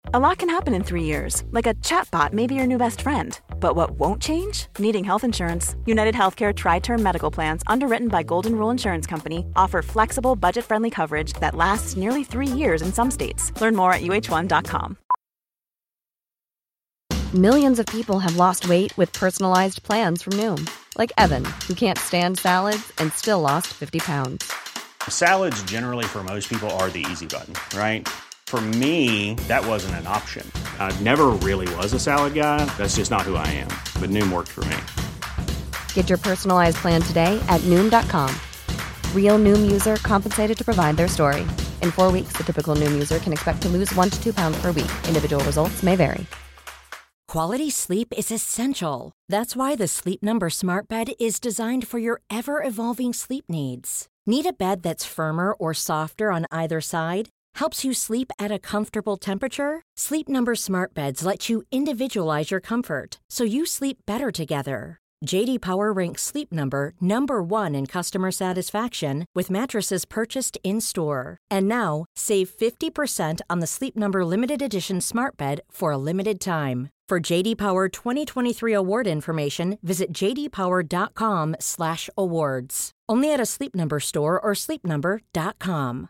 A lot can happen in 3 years, like a chatbot may be your new best friend. But what won't change? Needing health insurance. United Healthcare Tri-Term Medical Plans, underwritten by Golden Rule Insurance Company, offer flexible, budget-friendly coverage that lasts nearly 3 years in some states. Learn more at uh1.com. Millions of people have lost weight with personalized plans from Noom. Like Evan, who can't stand salads and still lost 50 pounds. Salads generally for most people are the easy button, right? For me, that wasn't an option. I never really was a salad guy. That's just not who I am. But Noom worked for me. Get your personalized plan today at Noom.com. Real Noom user compensated to provide their story. In 4 weeks, the typical Noom user can expect to lose 1 to 2 pounds per week. Individual results may vary. Quality sleep is essential. That's why the Sleep Number Smart Bed is designed for your ever-evolving sleep needs. Need a bed that's firmer or softer on either side? Helps you sleep at a comfortable temperature? Sleep Number Smart Beds let you individualize your comfort, so you sleep better together. J.D. Power ranks Sleep Number #1 in customer satisfaction with mattresses purchased in-store. And now, save 50% on the Sleep Number Limited Edition Smart Bed for a limited time. For J.D. Power 2023 award information, visit jdpower.com/awards. Only at a Sleep Number store or sleepnumber.com.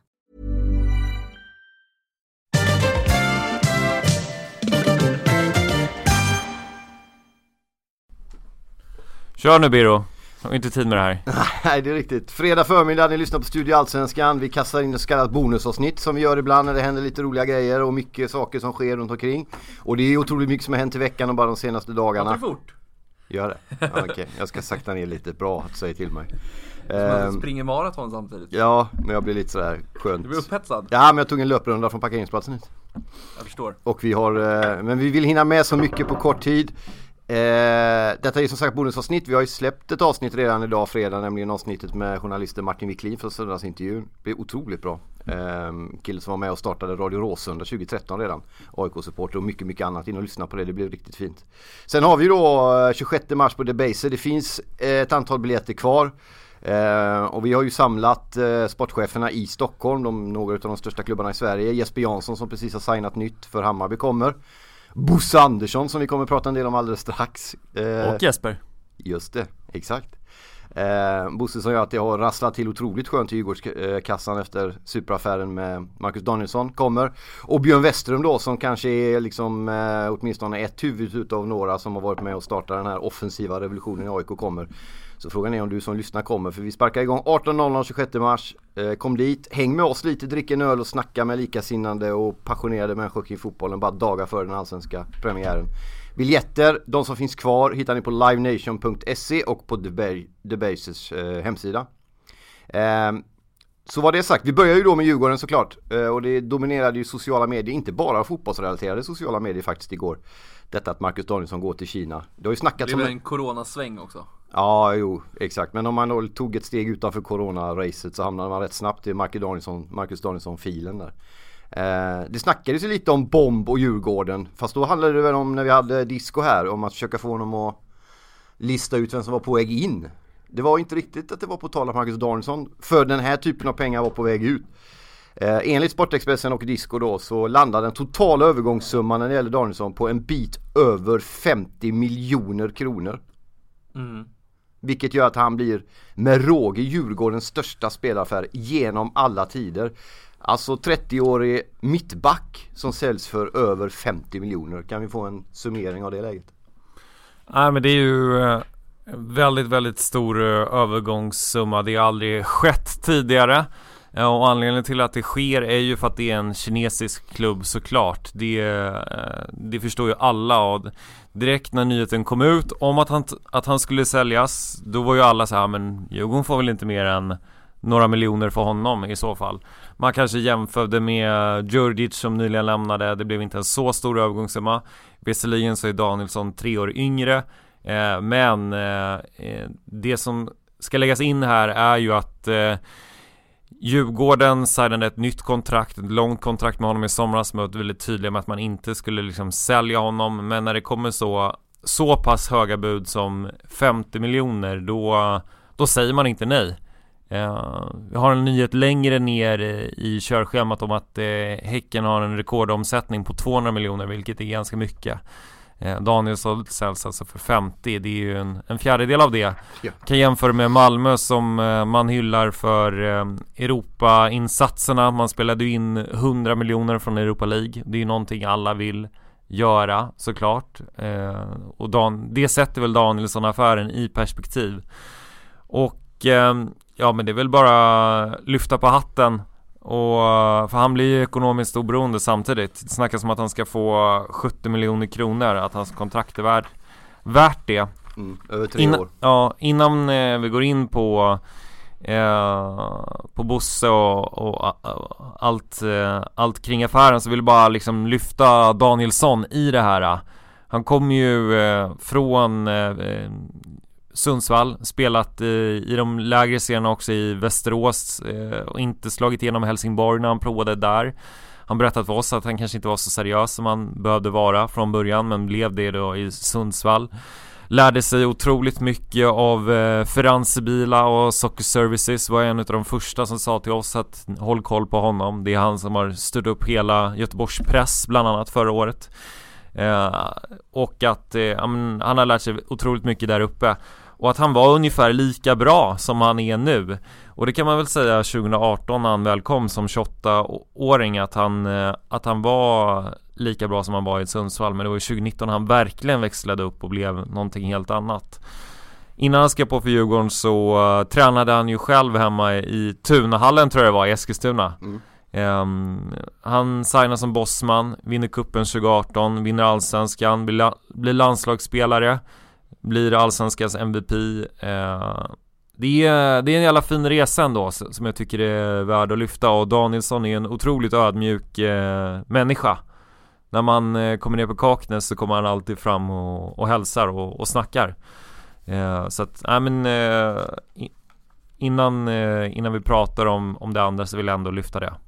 Kör nu, Biro. Jag har inte tid med det här. Nej, det är riktigt. Fredag förmiddag, ni lyssnar på Studio Allsvenskan. Vi kastar in ett så kallat bonusavsnitt som vi gör ibland när det händer lite roliga grejer och mycket saker som sker runt omkring. Och det är otroligt mycket som har hänt i veckan och bara de senaste dagarna. Det fort. Gör det? Ja, okej. Jag ska sakta ner lite. Bra att säga till mig. Man springer maraton samtidigt. Ja, men jag blir lite sådär skönt. Du blir upphetsad. Ja, men jag tog en löprunda från parkeringsplatsen hit. Jag förstår. Och vi har, men vi vill hinna med så mycket på kort tid. Detta är som sagt bonusavsnitt. Vi har ju släppt ett avsnitt redan idag fredag, nämligen avsnittet med journalisten Martin Wiklin för söndagsintervjun. Det blev otroligt bra. Kille som var med och startade Radio Råsunda 2013 redan, AIK-supporter och mycket, mycket annat. In och lyssna på det, det blev riktigt fint. Sen har vi då 26 mars på Debaser. Det finns ett antal biljetter kvar. Och vi har ju samlat sportcheferna i Stockholm, några av de största klubbarna i Sverige. Jesper Jansson som precis har signat nytt för Hammarby kommer. Bosse Andersson som vi kommer att prata en del om alldeles strax. Och Jesper. Just det, exakt. Bosse som gör att det har rasslat till otroligt skönt i Djurgårdskassan efter superaffären med Marcus Danielsson kommer. Och Björn Westerholm då som kanske är liksom åtminstone ett huvud utav några som har varit med och startat den här offensiva revolutionen i AIK kommer. Så frågan är om du som lyssnar kommer, för vi sparkar igång 18.00 26 mars. Kom dit, häng med oss lite, drick en öl och snacka med likasinnande och passionerade människor kring fotbollen bara dagar före den allsvenska premiären. Biljetter, de som finns kvar, hittar ni på livenation.se och på Debasers hemsida. Så var det sagt, vi börjar ju då med Djurgården såklart. Och det dominerade ju sociala medier, inte bara fotbollsrelaterade sociala medier faktiskt igår. Detta att Marcus Danielsson går till Kina. Det har ju snackats om en coronasväng också. Ja, jo, exakt. Men om man då tog ett steg utanför corona-racet så hamnade man rätt snabbt i Marcus Danielsson-filen där. Det snackades ju lite om Bomb och Djurgården. Fast då handlade det väl om, när vi hade Disco här, om att försöka få honom att lista ut vem som var på väg in. Det var inte riktigt att det var på tal om Marcus Danielsson. För den här typen av pengar var på väg ut. Enligt Sportexpressen och Disco då så landade den totala övergångssumman när det gäller Danielsson på en bit över 50 miljoner kronor. Vilket gör att han blir med råge Djurgårdens största spelaffär genom alla tider. Alltså 30-årig mittback som säljs för över 50 miljoner. Kan vi få en summering av det läget? Nej, men det är ju väldigt, väldigt stor övergångssumma. Det har aldrig skett tidigare. Och anledningen till att det sker är ju för att det är en kinesisk klubb såklart. Det förstår ju alla. Och direkt när nyheten kom ut om att han skulle säljas, då var ju alla så här, men Djurgården får väl inte mer än några miljoner för honom i så fall. Man kanske jämförde med Djurdjic som nyligen lämnade. Det blev inte en så stor övergångssumma. Visserligen så är Danielsson 3 år yngre. Men det som ska läggas in här är ju att Djurgården signade ett nytt kontrakt, ett långt kontrakt med honom i somras, med väldigt tydligt med att man inte skulle liksom sälja honom. Men när det kommer så pass höga bud som 50 miljoner, då säger man inte nej. Vi har en nyhet längre ner i körschemat om att Häcken har en rekordomsättning på 200 miljoner, vilket är ganska mycket. Danielsson säljs alltså för 50. Det är ju en fjärdedel av det. Kan jämföra med Malmö som man hyllar för Europa-insatserna. Man spelade ju in 100 miljoner från Europa League. Det är ju någonting alla vill göra, såklart. Och det sätter väl Danielsson-affären i perspektiv. Och ja, men det är väl bara lyfta på hatten. Och för han blir ju ekonomiskt oberoende samtidigt. Det snackas om att han ska få 70 miljoner kronor, att hans kontrakt är värt det. Över 3 år. Ja, innan vi går in på Bosse och allt kring affären, så vill jag bara liksom lyfta Danielsson i det här. Han kom ju från Sundsvall, spelat i de lägre serierna också i Västerås och inte slagit igenom Helsingborg när han provade där. Han berättade för oss att han kanske inte var så seriös som han behövde vara från början, men blev det då i Sundsvall. Lärde sig otroligt mycket av Ferranzi Bila och Soccer Services. Var en av de första som sa till oss att håll koll på honom. Det är han som har styrt upp hela Göteborgs press bland annat förra året. Och att han har lärt sig otroligt mycket där uppe. Och att han var ungefär lika bra som han är nu. Och det kan man väl säga 2018 när han väl kom som 28-åring att han var lika bra som han var i Sundsvall. Men det var 2019 han verkligen växlade upp och blev någonting helt annat. Innan han skrev på för Djurgården så tränade han ju själv hemma i Tunahallen, tror jag det var, i Eskilstuna. Han signar som bossman, vinner kuppen 2018, vinner allsvenskan, blir landslagsspelare, blir allsvenskans MVP. Det är en jävla fin resa ändå som jag tycker är värd att lyfta. Och Danielsson är en otroligt ödmjuk människa. När man kommer ner på Kaknäs så kommer han alltid fram och hälsar och snackar. Så att, innan vi pratar om det andra så vill jag ändå lyfta det.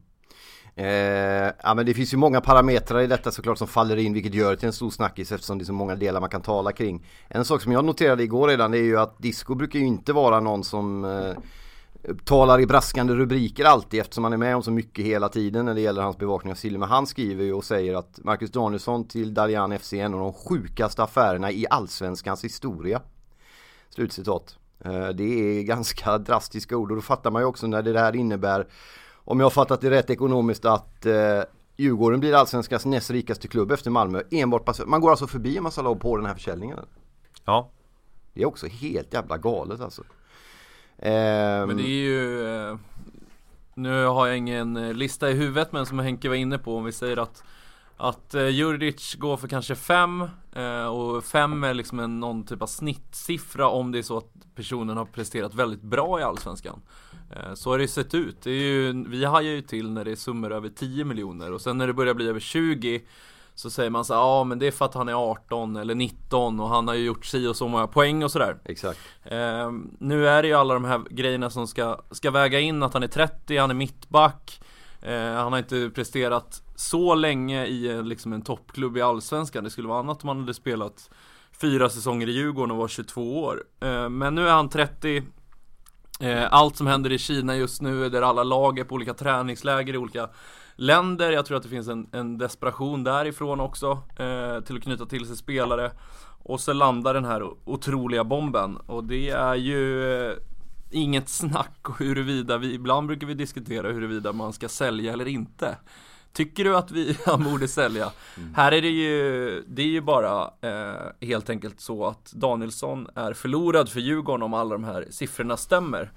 Ja, men det finns ju många parametrar i detta såklart som faller in, vilket gör det till en stor snackis eftersom det är så många delar man kan tala kring. En sak som jag noterade igår redan, det är ju att Disco brukar ju inte vara någon som talar i braskande rubriker alltid, eftersom han är med om så mycket hela tiden när det gäller hans bevakning av Silly. Men han skriver ju och säger att Marcus Danielsson till Dalian FC är en av de sjukaste affärerna i allsvenskans historia. Slutcitat. Det är ganska drastiska ord, och då fattar man ju också när det här innebär, om jag har fattat det rätt ekonomiskt, att Djurgården blir allsvenskans näst rikaste klubb efter Malmö. Man går alltså förbi en massa lag på den här försäljningen. Ja. Det är också helt jävla galet alltså. Men det är ju nu har jag ingen lista i huvudet, men som Henke var inne på, om vi säger att Djurdjic går för kanske 5 och 5 är liksom någon typ av snittsiffra om det är så att personen har presterat väldigt bra i allsvenskan. Så har det sett ut. Det är ju, vi hajar ju till när det är summor över 10 miljoner, och sen när det börjar bli över 20 så säger man så ja, men det är för att han är 18 eller 19 och han har ju gjort si och så många poäng och sådär. Exakt. Nu är det ju alla de här grejerna som ska väga in, att han är 30, han är mittback. Han har inte presterat så länge i liksom en toppklubb i allsvenskan. Det skulle vara annat om han hade spelat 4 säsonger i Djurgården och var 22 år. Men nu är han 30. Allt som händer i Kina just nu är där alla lag är på olika träningsläger i olika länder. Jag tror att det finns en desperation därifrån också till att knyta till sig spelare. Och så landar den här otroliga bomben. Och det är ju inget snack huruvida ibland brukar vi diskutera huruvida man ska sälja eller inte. Tycker du att han borde sälja? Här är det är ju bara helt enkelt så att Danielsson är förlorad för Djurgården om alla de här siffrorna stämmer.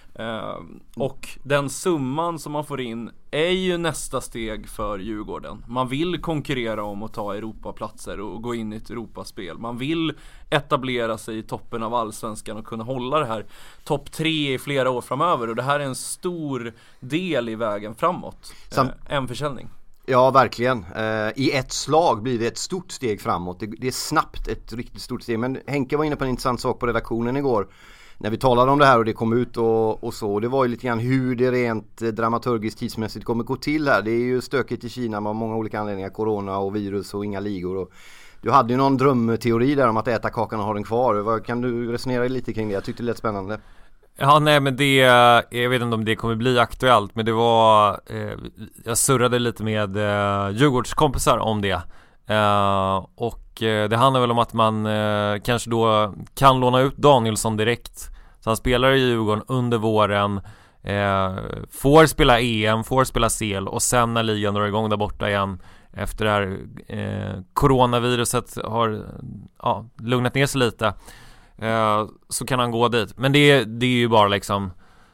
Och den summan som man får in är ju nästa steg för Djurgården. Man vill konkurrera om att ta Europaplatser och gå in i ett Europaspel. Man vill etablera sig i toppen av allsvenskan och kunna hålla det här topp 3 i flera år framöver. Och det här är en stor del i vägen framåt. En försäljning. Ja, verkligen. I ett slag blir det ett stort steg framåt. Det är snabbt ett riktigt stort steg. Men Henke var inne på en intressant sak på redaktionen igår när vi talade om det här och det kom ut och så. Det var ju lite grann hur det rent dramaturgiskt tidsmässigt kommer gå till här. Det är ju stökigt i Kina med många olika anledningar. Corona och virus och inga ligor. Och du hade ju någon drömteori där om att äta kakan och ha den kvar. Kan du resonera lite kring det? Jag tyckte det lät spännande. Ja, nej men det, jag vet inte om det kommer bli aktuellt, men det var, jag surrade lite med Djurgårdskompisar om det. Och det handlar väl om att man kanske då kan låna ut Danielsson direkt. Så han spelar i Djurgården under våren, får spela EM, får spela CL, och sen när ligan drar igång där borta igen efter det här coronaviruset har lugnat ner sig lite, så kan han gå dit. Men det är ju bara liksom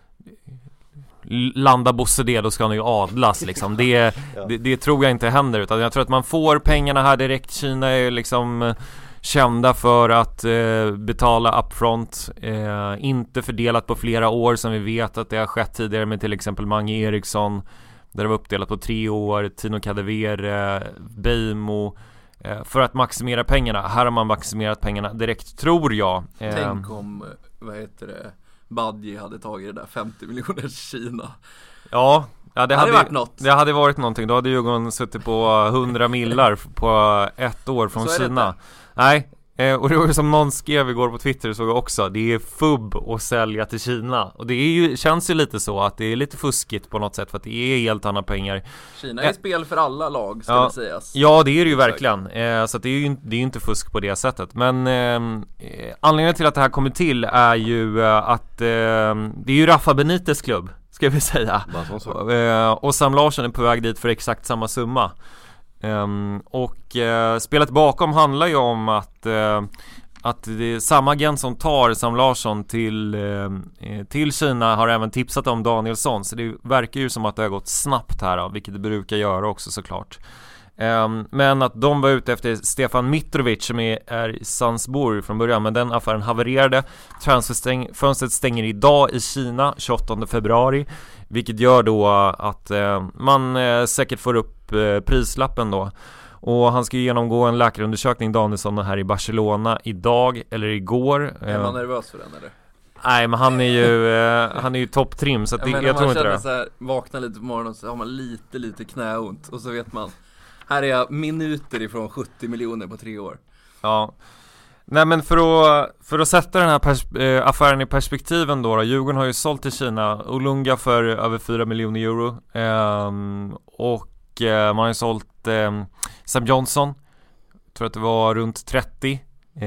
landa Bosse det, då ska han ju adlas liksom. Det tror jag inte händer, utan jag tror att man får pengarna här direkt. Kina är liksom kända för att betala upfront, inte fördelat på flera år som vi vet att det har skett tidigare med till exempel Mange Eriksson, där det var uppdelat på 3 år, Tino Kadewere, Beijmo, för att maximera pengarna. Här har man maximerat pengarna direkt, tror jag. Tänk om, Badji hade tagit det där 50 miljoner Kina. Ja, det hade varit något. Det hade varit någonting. Då hade Djurgården suttit på 100 millar på 1 år från Kina. Nej, och det var ju som någon skrev igår på Twitter, såg jag också. Det är fubb att sälja till Kina. Och det är ju, känns ju lite så att det är lite fuskigt på något sätt, för att det är helt andra pengar. Kina är spel för alla lag, ska det sägas. Ja, det är det ju verkligen. Så att det är ju inte fusk på det sättet. Men anledningen till att det här kommer till är ju att det är ju Rafa Benites klubb, ska vi säga. Och Sam Larsson är på väg dit för exakt samma summa. Spelet bakom handlar ju om att det är samma agent som tar Sam Larsson till Kina har även tipsat om Danielsson, så det verkar ju som att det har gått snabbt här, vilket det brukar göra också såklart. Men att de var ute efter Stefan Mitrovic som är i Salzburg från början, men den affären havererade. Fönstret stänger idag i Kina 28 februari, vilket gör då att man säkert får upp prislappen då. Och han ska genomgå en läkarundersökning, Danielsson, här i Barcelona idag eller igår. Är man nervös för den eller? Nej, men han är ju topptrim, så att jag tror inte det. Så här, vaknar lite på morgonen och så har man lite knäont, och så vet man, här är jag minuter ifrån 70 miljoner på 3 år. Ja. Nej, men för att sätta den här affären i perspektiven då, Djurgården har ju sålt till Kina Olunga för över 4 miljoner euro. Och man har ju sålt Sam Johnson, tror att det var runt 30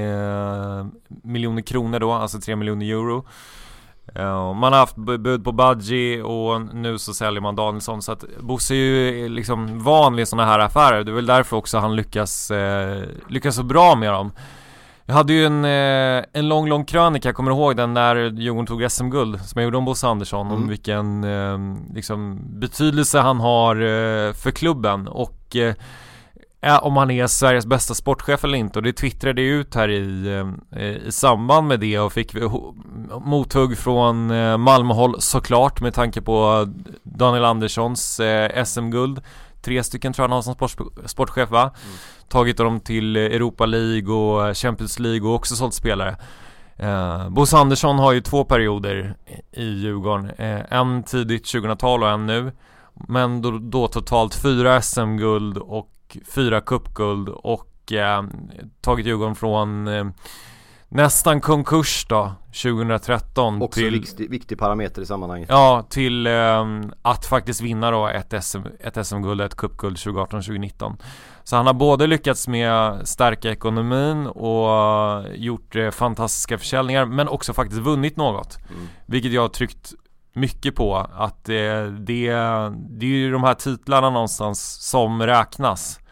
miljoner kronor då, alltså 3 miljoner euro. Man har haft bud på Badji, och nu så säljer man Danielsson. Så att Bosse är ju liksom vanlig sådana här affärer. Det är väl därför också han lyckas så bra med dem. Jag hade ju en lång krönika, jag kommer ihåg den, när Djurgården tog SM-guld, som jag gjorde om Bosse Andersson, om vilken liksom betydelse han har för klubben, och om han är Sveriges bästa sportchef eller inte. Och det twittrade ut här i samband med det, och fick mothugg från Malmöhåll såklart, med tanke på Daniel Anderssons SM-guld. 3 stycken tror jag han har som sportchef, va? Tagit dem till Europa League och Champions League, och också sålt spelare. Bosse Andersson har ju 2 perioder i Djurgården, en tidigt 2000-tal och en nu. Men då totalt 4 SM-guld och 4 cupguld, och tagit Djurgården från nästan konkurs då 2013 också till viktig parameter i sammanhanget. Ja, till att faktiskt vinna då ett SM-guld och ett cupguld 2018-2019. Så han har både lyckats med stärka ekonomin och gjort fantastiska försäljningar, men också faktiskt vunnit något. Vilket jag har tryckt mycket på, att det är ju de här titlarna någonstans som räknas.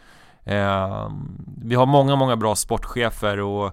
Vi har många bra sportchefer, och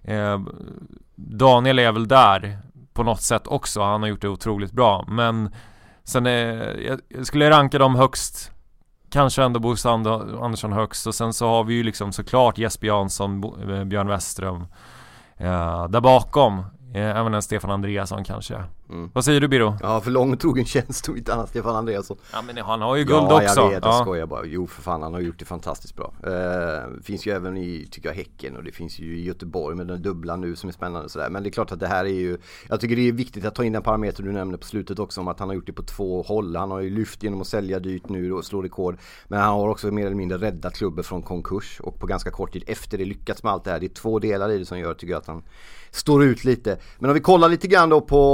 Daniel är väl där på något sätt också. Han har gjort det otroligt bra, men sen jag skulle ranka dem högst, kanske ändå Bosse Andersson högst, och sen så har vi ju liksom såklart Jesper Jansson, Björn Westström där bakom. Även en Stefan Andreasson kanske. Vad säger du, Biro? Ja, för långtrogen tjänst och inte annat Stefan Andreasson. Ja, men han har ju guld också. Ja, jag vet, jag skojar bara. Jo, för fan, han har gjort det fantastiskt bra. Finns ju även i, tycker jag, Häcken, och det finns ju i Göteborg med den dubbla nu som är spännande och sådär. Men det är klart att det här är ju, jag tycker det är viktigt att ta in den parameter du nämnde på slutet också, om att han har gjort det på 2 håll. Han har ju lyft genom att sälja dyrt nu och slå rekord. Men han har också mer eller mindre räddat klubben från konkurs, och på ganska kort tid efter det lyckats med allt det här. Det är 2 delar i det som gör, tycker jag, att han står ut lite. Men om vi kollar lite grann då på Daniel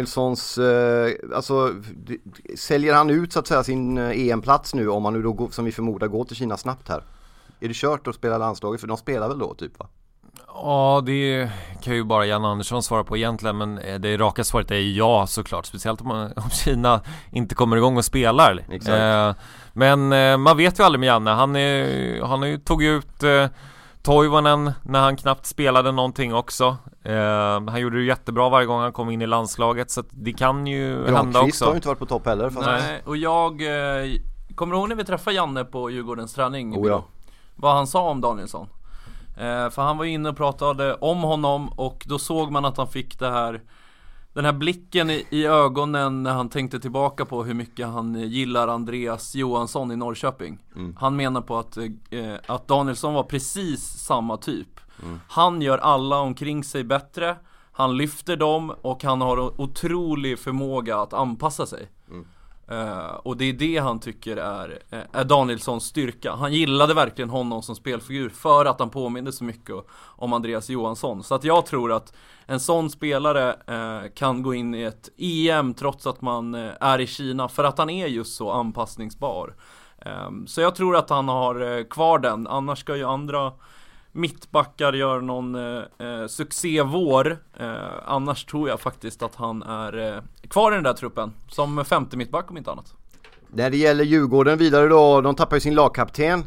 Danielssons, alltså säljer han ut så att säga sin EM-plats nu om han nu då som vi förmodar går till Kina snabbt här? Är det kört att spela landslaget? För de spelar väl då typ va? Ja, det kan ju bara Jan Andersson svara på egentligen, men det raka svaret är ja såklart, speciellt om Kina inte kommer igång och spelar. Men man vet ju aldrig med Janne, han tog ut Toivonen när han knappt spelade någonting också. Han gjorde det jättebra varje gång han kom in i landslaget, så att det kan ju hända också. Har ju inte varit på topp heller. Nej, och jag kommer ihåg när vi träffade Janne på Djurgårdens träning vad han sa om Danielsson. För han var inne och pratade om honom, och då såg man att han fick den här blicken i ögonen när han tänkte tillbaka på hur mycket han gillar Andreas Johansson i Norrköping. Han menar på att Danielsson var precis samma typ. Han gör alla omkring sig bättre, han lyfter dem och han har otrolig förmåga att anpassa sig. Och det är det han tycker är Danielssons styrka. Han gillade verkligen honom som spelfigur för att han påminner så mycket om Andreas Johansson. Så att jag tror att en sån spelare kan gå in i ett EM trots att man är i Kina, för att han är just så anpassningsbar. Så jag tror att han har kvar den. Annars ska ju andra mittbackar gör någon succévår. Annars tror jag faktiskt att han är kvar i den där truppen som femte mittback om inte annat. När det gäller Djurgården vidare då, de tappar ju sin lagkapten.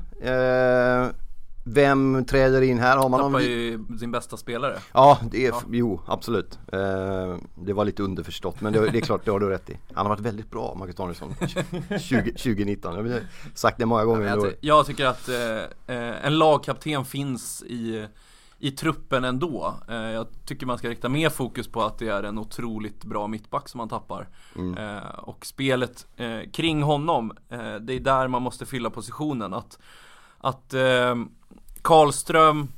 Vem träder in här? Har man tappar ju sin bästa spelare. Ja, jo, absolut. Det var lite underförstått, men det är klart, det har du rätt i. Han har varit väldigt bra, Marcus Danielsson, 2019. Jag har sagt det många gånger. Jag tycker att en lagkapten finns i truppen ändå. Jag tycker man ska rikta mer fokus på att det är en otroligt bra mittback som man tappar. Och spelet kring honom, det är där man måste fylla positionen. Att Karlström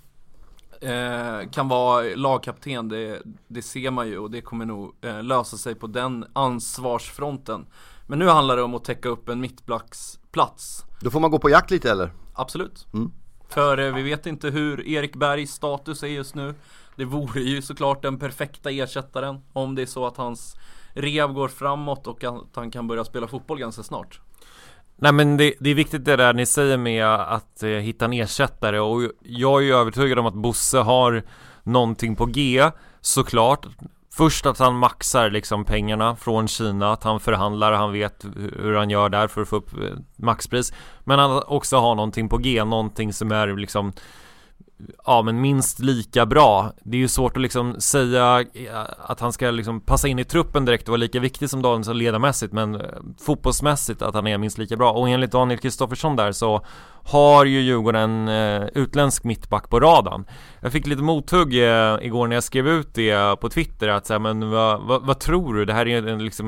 kan vara lagkapten, det ser man ju, och det kommer nog lösa sig på den ansvarsfronten. Men nu handlar det om att täcka upp en mittbacksplats. Då får man gå på jakt lite, eller? Absolut. För vi vet inte hur Erik Bergs status är just nu. Det vore ju såklart den perfekta ersättaren om det är så att hans rev går framåt och att han kan börja spela fotboll ganska snart. Nej, men det är viktigt det där ni säger med att hitta en ersättare, och jag är ju övertygad om att Bosse har någonting på G, såklart. Först att han maxar liksom pengarna från Kina, att han förhandlar, han vet hur han gör där för att få upp maxpris. Men han också har någonting på G, någonting som är liksom men minst lika bra. Det är ju svårt att liksom säga att han ska liksom passa in i truppen direkt och vara lika viktig som Danielsson ledarmässigt, men fotbollsmässigt att han är minst lika bra. Och enligt Daniel Kristoffersson där så har ju Djurgården en utländsk mittback på radarn. Jag fick lite mothugg igår när jag skrev ut det på Twitter att säga, men vad tror du? Det här är liksom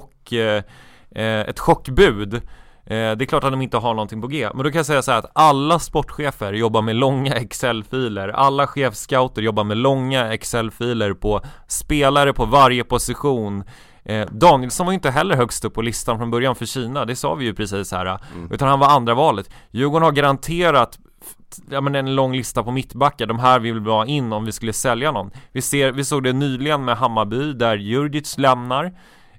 ett chockbud. Det är klart att de inte har någonting på G. Men då kan jag säga så här att alla sportchefer jobbar med långa Excel-filer. Alla chefscouter jobbar med långa Excel-filer på spelare på varje position. Danielsson var ju inte heller högst upp på listan från början för Kina. Det sa vi ju precis här. Utan han var andra valet. Djurgården har garanterat en lång lista på mittbackar. De här vill vi ha in om vi skulle sälja någon. Vi såg det nyligen med Hammarby där Djurdjic lämnar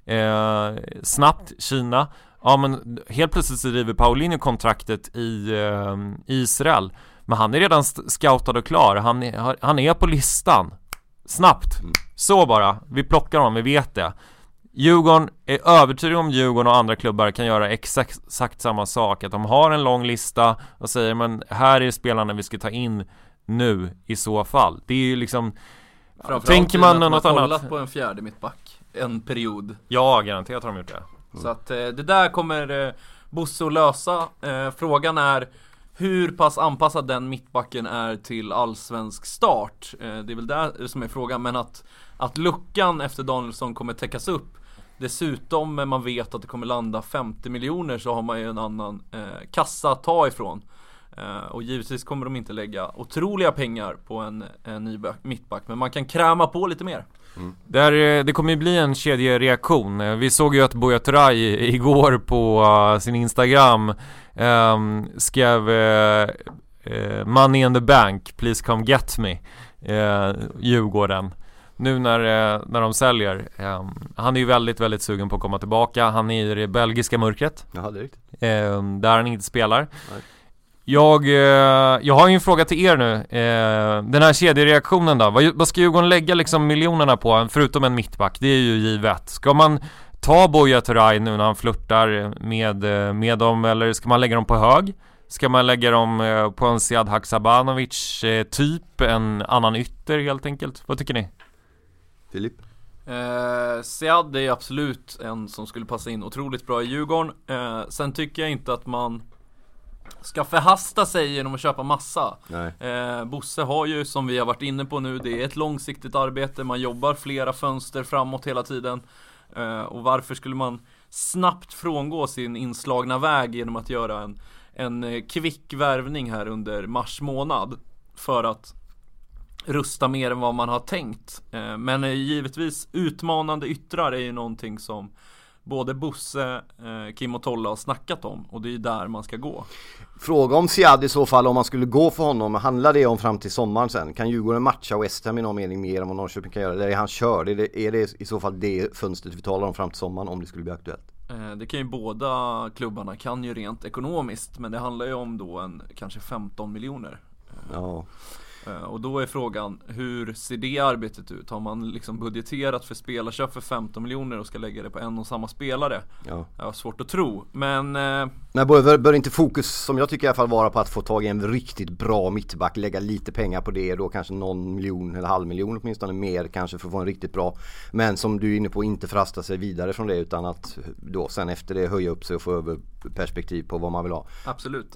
snabbt Kina. Ja, men helt plötsligt så driver Paulinho kontraktet i Israel. Men han är redan scoutad och klar. Han är på listan. Snabbt. Så bara. Vi plockar honom, vi vet det. Djurgården är övertygad om Djurgården och andra klubbar kan göra exakt samma sak. Att de har en lång lista och säger, men här är spelarna vi ska ta in nu i så fall. Det är ju liksom... Tänker man något annat? Kollat på en fjärde mittback en period. Ja, garanterat har de gjort det. Så att det där kommer Bosse att lösa. Frågan är hur pass anpassad den mittbacken är till allsvensk start. Det är väl där som är frågan. Men att luckan efter Danielsson kommer täckas upp. Dessutom man vet att det kommer landa 50 miljoner, så har man ju en annan kassa att ta ifrån. Och givetvis kommer de inte lägga otroliga pengar på en ny mittback, men man kan kräma på lite mer. Det kommer ju bli en kedjereaktion. Vi såg ju att Buya Turay igår på sin Instagram skrev money in the bank, please come get me, Djurgården. nu när de säljer. Han är ju väldigt, väldigt sugen på att komma tillbaka. Han är i det belgiska mörkret. Ja, det är riktigt. Där han inte spelar. Nej. Jag har ju en fråga till er nu. Den här kedjereaktionen då. Vad ska Djurgården lägga liksom miljonerna på, förutom en mittback? Det är ju givet. Ska man ta Buya Turay nu när han flörtar med dem, eller ska man lägga dem på hög? Ska man lägga dem på en Sead Haksabanovic typ, en annan ytter helt enkelt? Vad tycker ni? Filip? Sead är absolut en som skulle passa in otroligt bra i Djurgården. Sen tycker jag inte att man ska förhasta sig genom att köpa massa. Bosse har ju, som vi har varit inne på nu, det är ett långsiktigt arbete. Man jobbar flera fönster framåt hela tiden. Och varför skulle man snabbt frångå sin inslagna väg genom att göra en kvick värvning här under mars månad för att rusta mer än vad man har tänkt. Men givetvis utmanande yttrar är ju någonting som både Bosse, Kim och Tolla har snackat om, och det är ju där man ska gå. Fråga om Sead i så fall, om man skulle gå för honom, handlar det om fram till sommaren sen? Kan Djurgården matcha West Ham i någon mening mer än vad Norrköping kan göra? Eller är han körd? Är det i så fall det fönstret vi talar om fram till sommaren, om det skulle bli aktuellt? Det kan ju båda klubbarna kan ju rent ekonomiskt, men det handlar ju om då kanske 15 miljoner. Ja. Och då är frågan, hur ser det arbetet ut? Har man liksom budgeterat för spelarköp för 15 miljoner och ska lägga det på en och samma spelare? Ja. Jag har svårt att tro, men... Nej, bör inte fokus, som jag tycker i alla fall, vara på att få tag i en riktigt bra mittback, lägga lite pengar på det, då kanske någon miljon eller halv miljon åtminstone mer kanske för att få en riktigt bra, men som du är inne på, inte förhasta sig vidare från det, utan att då sen efter det höja upp sig och få över perspektiv på vad man vill ha. Absolut.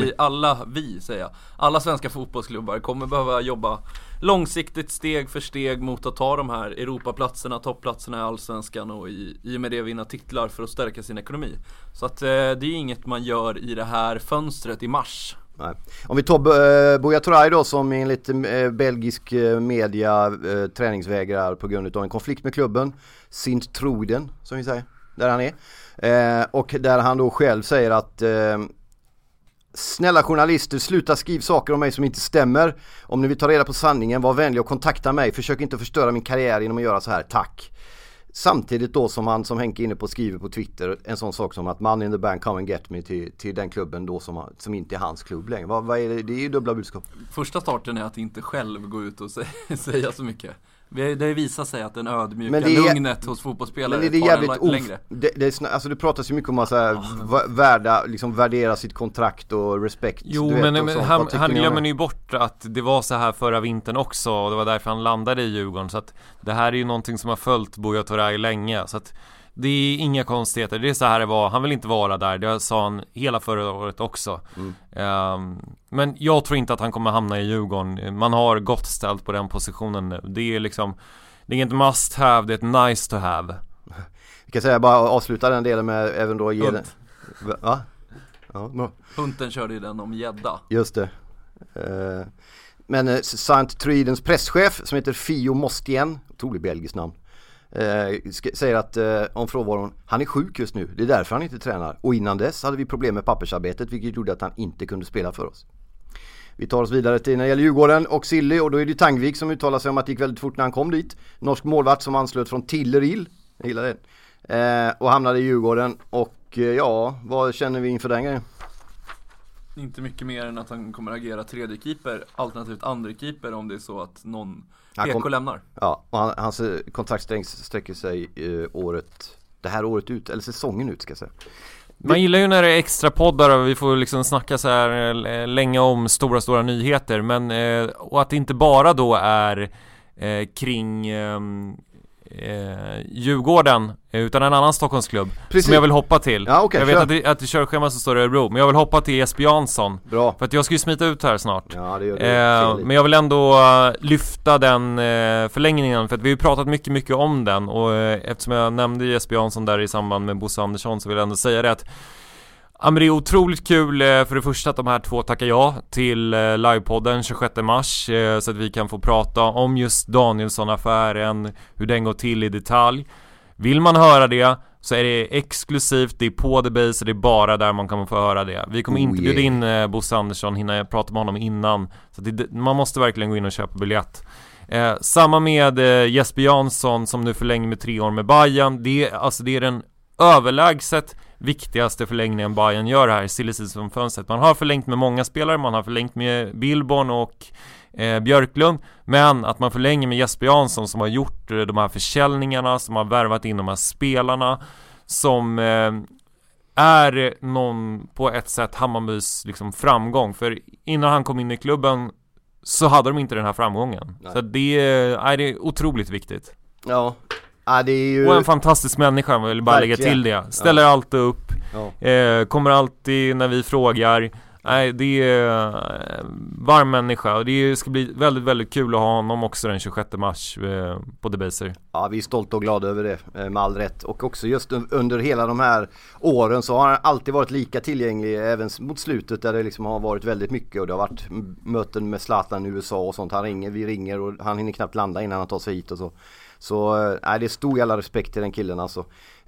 Alla svenska fotbollsklubbar kommer behöva jobba långsiktigt, steg för steg, mot att ta de här Europaplatserna, toppplatserna i Allsvenskan, och i och med det vinna titlar för att stärka sin ekonomi. Så att det är inget man gör i det här fönstret i mars. Nej. Om vi tar Buya Turay då, som enligt belgisk media träningsvägrar på grund av en konflikt med klubben Sint-Truiden, som vi säger, där han är. Och där han då själv säger att snälla journalister, sluta skriva saker om mig som inte stämmer. Om ni vill ta reda på sanningen, var vänlig och kontakta mig. Försök inte förstöra min karriär genom att göra så här, tack. Samtidigt då som han, som Henke inne på, skriver på Twitter en sån sak som att money in the bank, come and get me till den klubben då som inte är hans klubb längre. Vad är det? Det är ju dubbla budskap. Första starten är att inte själv gå ut och säga så mycket. Det visar sig att den ödmjuka lugnet hos fotbollsspelare är jävligt längre. Alltså det pratas ju mycket om att värdera sitt kontrakt och respekt. Jo, men han glömmer ju bort att det var så här förra vintern också, och det var därför han landade i Djurgården. Så att det här är ju någonting som har följt Buya Turay länge, så att det är inga konstigheter. Det är så här det var. Han vill inte vara där. Det sa han hela förra året också. Men jag tror inte att han kommer hamna i Djurgården. Man har gott ställt på den positionen nu. Det är liksom, det är inte must have, det är ett nice to have. Vi kan säga, bara avsluta den delen med även då ge den. Va? Ja, Hunten körde ju den om gädda. Just det. Men Sint-Truidens presschef, som heter Fio Mostien, otroligt belgiskt namn, säger att om frånvaron, han är sjuk just nu, det är därför han inte tränar, och innan dess hade vi problem med pappersarbetet, vilket gjorde att han inte kunde spela för oss. Vi tar oss vidare till när det gäller Djurgården och Silly, och då är det Tangvik som uttalar sig om att det gick väldigt fort när han kom dit. Norsk målvakt som anslöt från Tillerill, jag gillar det, och hamnade i Djurgården. Och ja, vad känner vi inför den grejen? Inte mycket mer än att han kommer att agera tredje keeper, alternativt andra keeper, om det är så att någon PK lämnar. Ja, och hans kontrakt sträcker sig det här året ut, eller säsongen ut ska jag säga. Man gillar ju när det är extra poddar och vi får liksom snacka så här länge om stora nyheter, men och att det inte bara då är kring Djurgården, utan en annan Stockholmsklubb. Precis. Som jag vill hoppa till. Ja, okay, jag vet att det körschema så står det Örebro, men jag vill hoppa till Jesper Jansson. Bra. För att jag ska ju smita ut här snart. Ja, det gör det. Men jag vill ändå lyfta den förlängningen, för att vi har ju pratat mycket om den, och eftersom jag nämnde Jesper Jansson där i samband med Bosse Andersson, så vill jag ändå säga det att men det är otroligt kul för det första att de här två tackar ja till livepodden 26 mars, så att vi kan få prata om just Danielsson-affären, hur den går till i detalj. Vill man höra det, så är det exklusivt, det är på The Base, det är bara där man kan få höra det. Vi kommer inte bjuda in Bosse Andersson, hinna jag prata med honom innan. Så man måste verkligen gå in och köpa biljett. Samma med Jesper Jansson som nu förlänger med 3 år med Bayern. Det är den överlägset viktigaste förlängningen Bayern gör här i silly season-fönstret. Man har förlängt med många spelare, man har förlängt med Billborn och Björklund, men att man förlänger med Jesper Jansson som har gjort de här försäljningarna, som har värvat in de här spelarna, som är någon på ett sätt Hammarbys liksom framgång, för innan han kom in i klubben så hade de inte den här framgången. Nej. Så det är otroligt viktigt. Ja, det är ju... Och en fantastisk människa, jag vill bara lägga till det. Ställer alltid upp, kommer alltid när vi frågar. Nej, det är varm människa, och det ska bli väldigt, väldigt kul att ha honom också den 26 mars på The Baser. Ja, vi är stolta och glada över det, med all rätt. Och också just under hela de här åren så har han alltid varit lika tillgänglig, även mot slutet där det liksom har varit väldigt mycket. Och det har varit möten med Zlatan i USA och sånt. Vi ringer och han hinner knappt landa innan han tar sig hit och så. Så det är stor jävla respekt till den killen alltså.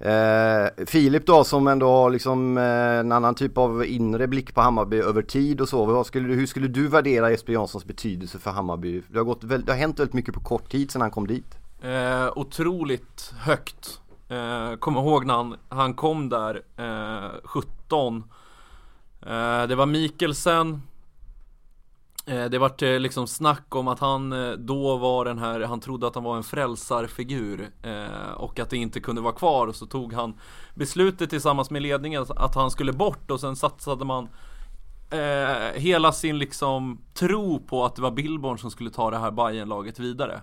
Filip då, som ändå har liksom en annan typ av inre blick på Hammarby över tid och så. Hur skulle du värdera Jesper Janssons betydelse för Hammarby? Det har hänt väldigt mycket på kort tid sedan han kom dit. Otroligt högt. Kommer ihåg när han kom där 17. Det var Mikkelsen. Det var liksom snack om att han då var den här, han trodde att han var en frälsarfigur och att det inte kunde vara kvar, och så tog han beslutet tillsammans med ledningen att han skulle bort, och sen satsade man hela sin liksom tro på att det var Billborn som skulle ta det här Bayern-laget vidare.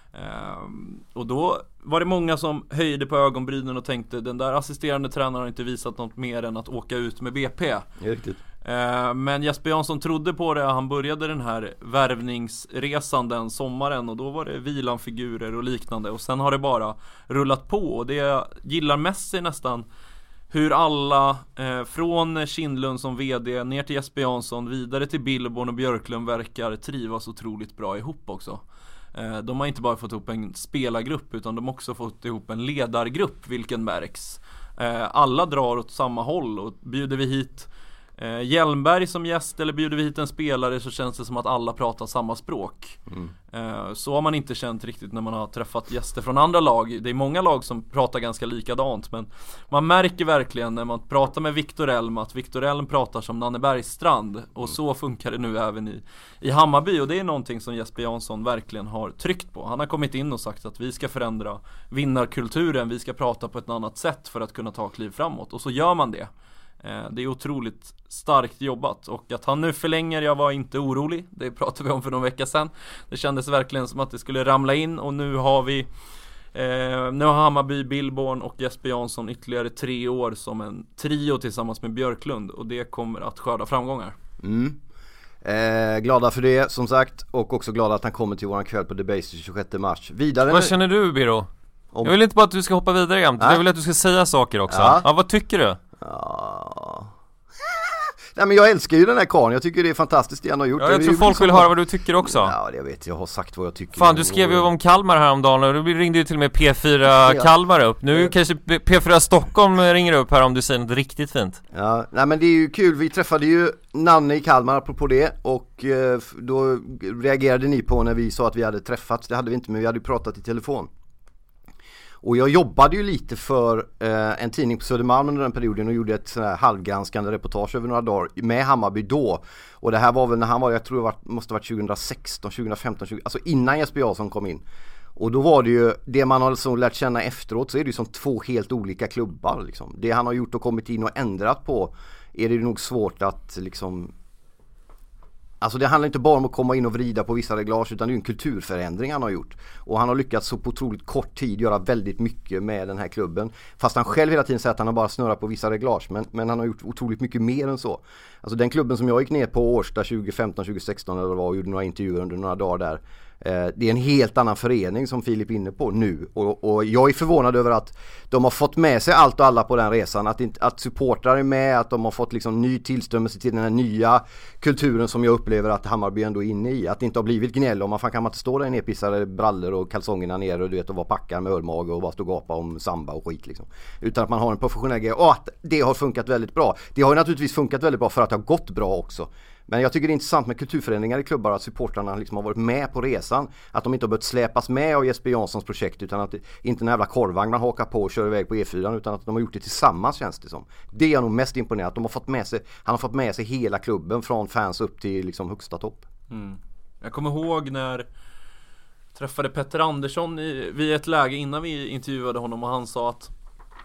Och då var det många som höjde på ögonbrynen och tänkte, den där assisterande tränaren har inte visat något mer än att åka ut med BP. Riktigt. Men Jesper Jansson trodde på det. Han började den här värvningsresan den sommaren, och då var det vilanfigurer och liknande, och sen har det bara rullat på. Och det jag gillar mest är nästan hur alla från Kindlund som vd ner till Jesper Jansson, vidare till Billborn och Björklund, verkar trivas otroligt bra ihop också. De har inte bara fått ihop en spelargrupp, utan de har också fått ihop en ledargrupp, vilken märks. Alla drar åt samma håll, och bjuder vi hit Hjelmberg som gäst eller bjuder vi hit en spelare, så känns det som att alla pratar samma språk. Så har man inte känt riktigt när man har träffat gäster från andra lag. Det är många lag som pratar ganska likadant, men man märker verkligen när man pratar med Viktor Elm att Viktor Elm pratar som Nanne Bergstrand, och så funkar det nu även i Hammarby. Och det är någonting som Jesper Jansson verkligen har tryckt på. Han har kommit in och sagt att vi ska förändra vinnarkulturen, vi ska prata på ett annat sätt för att kunna ta kliv framåt, och så gör man det. Det är otroligt starkt jobbat, och att han nu förlänger, jag var inte orolig. Det pratade vi om för någon vecka sedan. Det kändes verkligen som att det skulle ramla in, och nu har vi nu har Hammarby, Billborn och Jesper Jansson ytterligare 3 år som en trio tillsammans med Björklund, och det kommer att skörda framgångar. Glada för det som sagt, och också glada att han kommer till våran kväll på The Base 26 mars. Vidare. Vad känner du, Biro? Jag vill inte bara att du ska hoppa vidare jämt. Jag vill att du ska säga saker också. Ja, vad tycker du? Nej, men jag älskar ju den här karln. Jag tycker det är fantastiskt det han har gjort. Jag tror folk vill höra vad du tycker också. Ja, jag vet. Jag har sagt vad jag tycker. Fan, du skrev ju om Kalmar häromdagen, och då ringde ju till och med P4 Kalmar upp. Nu kanske P4 Stockholm ringer upp här om du säger något riktigt fint. Ja, nej men det är ju kul. Vi träffade ju Nanne i Kalmar apropå det, och då reagerade ni på när vi sa att vi hade träffats. Det hade vi inte, men vi hade ju pratat i telefon. Och jag jobbade ju lite för en tidning på Södermalm under den perioden och gjorde ett sån här halvgranskande reportage över några dagar med Hammarby då. Och det här var väl när han var, jag tror det måste ha varit 2016, 2015, alltså innan Jesper Jansson kom in. Och då var det ju, det man har så lärt känna efteråt, så är det ju som 2 helt olika klubbar liksom. Det han har gjort och kommit in och ändrat på är det nog svårt att liksom... Alltså det handlar inte bara om att komma in och vrida på vissa reglage, utan det är en kulturförändring han har gjort. Och han har lyckats så på otroligt kort tid göra väldigt mycket med den här klubben. Fast han själv hela tiden säger att han har bara snurrat på vissa reglage. Men han har gjort otroligt mycket mer än så. Alltså den klubben som jag gick ner på Årsta 2015-2016 eller vad, och gjorde några intervjuer under några dagar där. Det är en helt annan förening som Filip är inne på nu och jag är förvånad över att de har fått med sig allt och alla på den resan, att supportrar är med, att de har fått liksom ny tillströmmelse till den här nya kulturen som jag upplever att Hammarby ändå är inne i, att det inte har blivit gnäll om man kan man inte stå där i nedpissade brallor och kalsongerna ner och du vet och vara packad med ölmage och bara stå och gapa om samba och skit liksom, utan att man har en professionell grej och att det har funkat väldigt bra. Det har ju naturligtvis funkat väldigt bra för att det har gått bra också. Men jag tycker det är intressant med kulturförändringar i klubbar att supportrarna liksom har varit med på resan. Att de inte har behövt släpas med av Jesper Janssons projekt utan att det inte är en jävla korvvagn man hakar på och kör iväg på E4 utan att de har gjort det tillsammans känns det som. Det är jag nog mest imponerad att de har fått med sig, han har fått med sig hela klubben från fans upp till liksom högsta topp. Jag kommer ihåg när jag träffade Petter Andersson vid ett läge innan vi intervjuade honom och han sa att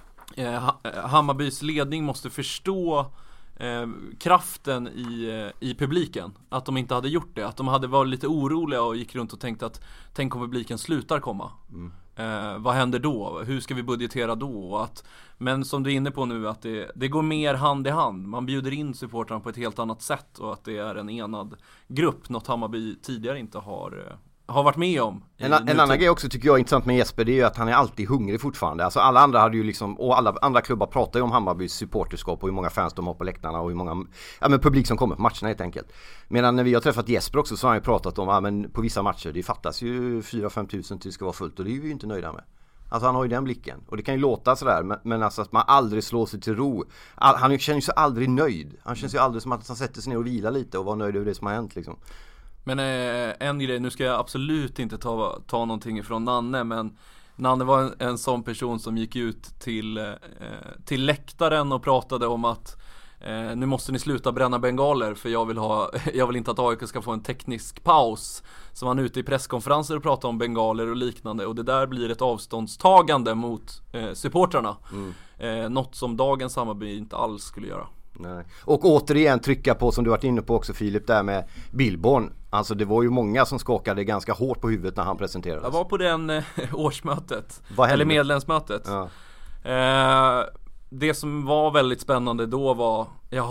Hammarbys ledning måste förstå kraften i publiken, att de inte hade gjort det, att de hade varit lite oroliga och gick runt och tänkte att tänk om publiken slutar komma, vad händer då, hur ska vi budgetera då, men som du är inne på nu att det går mer hand i hand, man bjuder in supportrarna på ett helt annat sätt och att det är en enad grupp, något Hammarby tidigare inte har varit med om. En annan grej också tycker jag är intressant med Jesper, det är ju att han är alltid hungrig fortfarande. Alltså alla andra hade ju liksom, och alla andra klubbar pratar ju om Hammarbys supporterskap och hur många fans de har på läktarna och hur många publik som kommer på matcherna helt enkelt. Medan när vi har träffat Jesper också så har han ju pratat om men på vissa matcher det fattas ju 4-5 tusen till det ska vara fullt och det är vi ju inte nöjda med. Alltså han har ju den blicken och det kan ju låta sådär men alltså att man aldrig slår sig till ro. Han känner sig aldrig nöjd. Han känner sig aldrig som att han sätter sig ner och vilar lite och var nöjd över det som har hänt liksom. Men en grej, nu ska jag absolut inte ta någonting ifrån Nanne, men Nanne var en sån person som gick ut till läktaren och pratade om att nu måste ni sluta bränna bengaler för jag vill inte att AIK ska få en teknisk paus. Så man är ute i presskonferenser och pratar om bengaler och liknande och det där blir ett avståndstagande mot supportrarna. Något som dagens Hammarby inte alls skulle göra. Nej. Och återigen trycka på som du varit inne på också Filip där med Billborn. Alltså det var ju många som skakade ganska hårt på huvudet när han presenterades. Jag var på den årsmötet eller medlemsmötet. Ja. Det som var väldigt spännande då var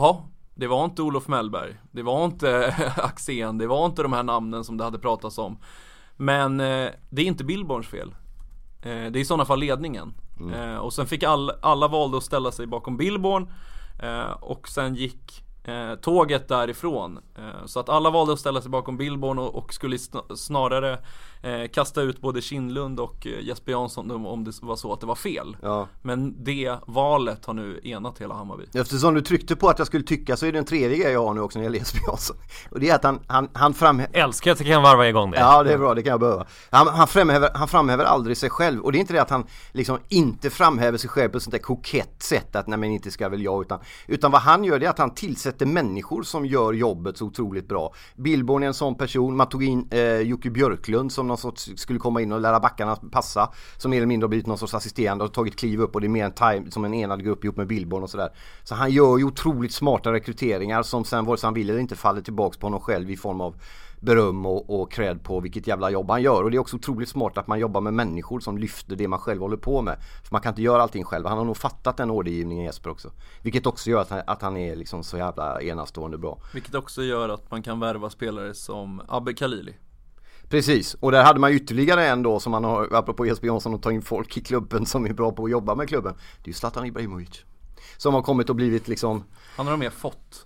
det var inte Olof Mellberg, det var inte Axén, det var inte de här namnen som det hade pratats om. Men det är inte Billborns fel. Det är i sådana fall ledningen. Och sen fick alla valde att ställa sig bakom Billborn. Och sen gick tåget därifrån, så att alla valde att ställa sig bakom Billborn och skulle snarare kasta ut både Kindlund och Jesper Jansson om det var så att det var fel. Men det valet har nu enat hela Hammarby. Eftersom du tryckte på att jag skulle tycka så är det en tredje grej jag har nu också när jag läser Jesper Jansson. Och det är att han framhäver... Älskar att jag kan varva igång det. Ja, det är bra, det kan jag behöva. Han framhäver aldrig sig själv. Och det är inte det att han liksom inte framhäver sig själv på ett sånt där kokett sätt att nej men inte ska väl jag utan vad han gör det är att han tillsätter människor som gör jobbet så otroligt bra. Billborn är en sån person. Man tog in Jocke Björklund som någon sorts skulle komma in och lära backarna passa, som mer eller mindre har blivit någon sorts assisterande och tagit kliv upp och det är mer en time som en enad grupp ihop med Billborn och sådär. Så han gör ju otroligt smarta rekryteringar som sen vare sig han vill eller inte faller tillbaks på honom själv i form av beröm och cred på vilket jävla jobb han gör. Och det är också otroligt smart att man jobbar med människor som lyfter det man själv håller på med. För man kan inte göra allting själv. Han har nog fattat den ordergivningen Jesper också. Vilket också gör att han är liksom så jävla enastående bra. Vilket också gör att man kan värva spelare som Abbe Khalili. Precis, och där hade man ytterligare en då som man har, apropå Jesper Jansson, och ta in folk i klubben som är bra på att jobba med klubben. Det är ju Zlatan Ibrahimovic. Som har kommit och blivit liksom... Han har de mer fått.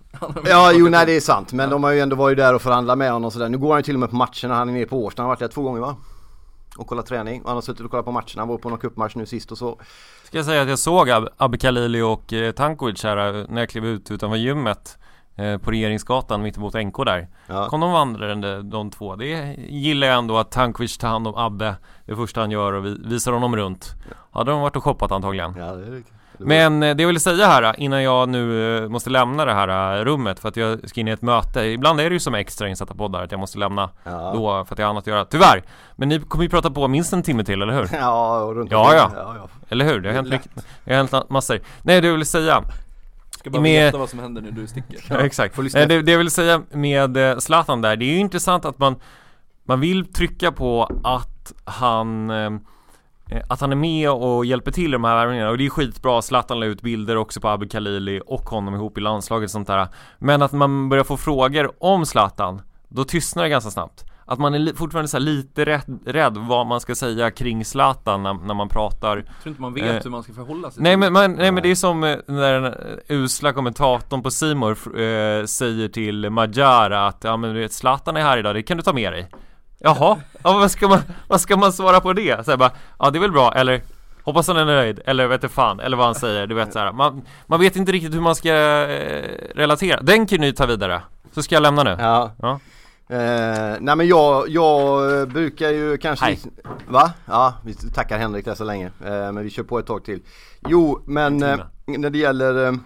Nej det är sant. Men de har ju ändå varit där och förhandlat med honom och sådär. Nu går han ju till och med på matcherna. Han är nere på Årsta. Han har varit där 2 gånger va? Och kollat träning. Och han har suttit och kollat på matcherna. Han var på någon cupmatch nu sist och så. Ska jag säga att jag såg Abbe Khalili och Tankovic här när jag klev ut utanför gymmet på Regeringsgatan mittemot NK där. Ja. Kom de vandrande de två. Det gillar jag ändå att Tankovic tar hand om Abbe det första han gör och visar honom runt. Hade de varit och shoppat antagligen. Ja, det är riktigt. Men det jag vill säga här innan jag nu måste lämna det här rummet för att jag ska in i ett möte. Ibland är det ju som extra insatta poddar att jag måste lämna då för att jag har annat att göra. Tyvärr. Men ni kommer ju prata på minst en timme till, eller hur? Ja, runt ja. Eller hur? Det har hänt massor. Nej, det jag vill säga. Ska bara veta vad som händer när du sticker. Ja, exakt. Det jag vill säga med Zlatan där, det är ju intressant att man vill trycka på att han är med och hjälper till i de här värvningarna. Och det är skitbra. Zlatan la ut bilder också på Abbe Khalili och honom ihop i landslaget och sånt där. Men att man börjar få frågor om Zlatan, då tystnar det ganska snabbt. att man är fortfarande så här lite rädd vad man ska säga kring Zlatan när man pratar. Jag tror inte man vet hur man ska förhålla sig. Nej men det är som när den usla kommentatorn på C More säger till Majara att ja men du vet, Zlatan är här idag, det kan du ta med dig. Jaha, ja, vad ska man svara på det? Så här bara, ja det är väl bra, eller hoppas han är nöjd, eller vet du fan, eller vad han säger, du vet så här. Man vet inte riktigt hur man ska relatera. Den kan ni ta vidare. Så ska jag lämna nu. Ja. Nej men jag brukar ju kanske va? Ja, vi tackar Henrik där så länge. Men vi kör på ett tag till. Jo, men när det gäller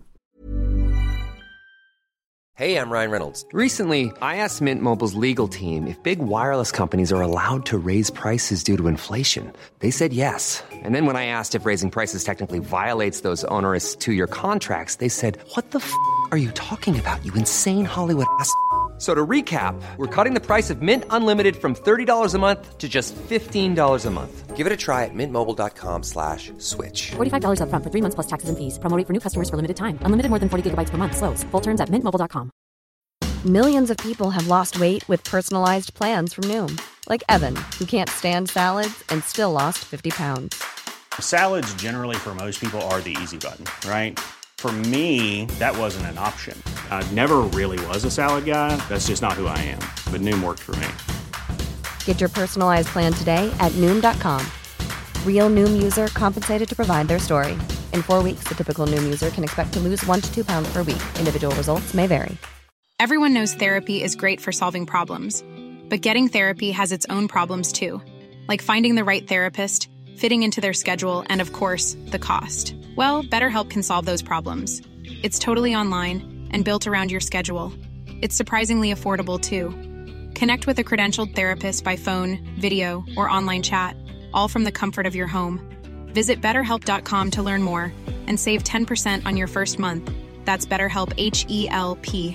Hey, I'm Ryan Reynolds. Recently, I asked Mint Mobile's legal team if big wireless companies are allowed to raise prices due to inflation. They said yes. And then when I asked if raising prices technically violates those onerous 2-year contracts, they said, "What the f*** are you talking about, you insane Hollywood ass?" So to recap, we're cutting the price of Mint Unlimited from $30 a month to just $15 a month. Give it a try at mintmobile.com/switch. $45 up front for 3 months plus taxes and fees. Promo rate for new customers for limited time. Unlimited more than 40 gigabytes per month. Slows full terms at mintmobile.com. Millions of people have lost weight with personalized plans from Noom. Like Evan, who can't stand salads and still lost 50 pounds. Salads generally for most people are the easy button, right? For me, that wasn't an option. I never really was a salad guy. That's just not who I am. But Noom worked for me. Get your personalized plan today at Noom.com. Real Noom user compensated to provide their story. In 4 weeks, the typical Noom user can expect to lose 1 to 2 pounds per week. Individual results may vary. Everyone knows therapy is great for solving problems. But getting therapy has its own problems too. Like finding the right therapist, fitting into their schedule, and of course, the cost. Well, BetterHelp can solve those problems. It's totally online and built around your schedule. It's surprisingly affordable too. Connect with a credentialed therapist by phone, video, or online chat, all from the comfort of your home. Visit BetterHelp.com to learn more and save 10% on your first month. That's BetterHelp, H-E-L-P.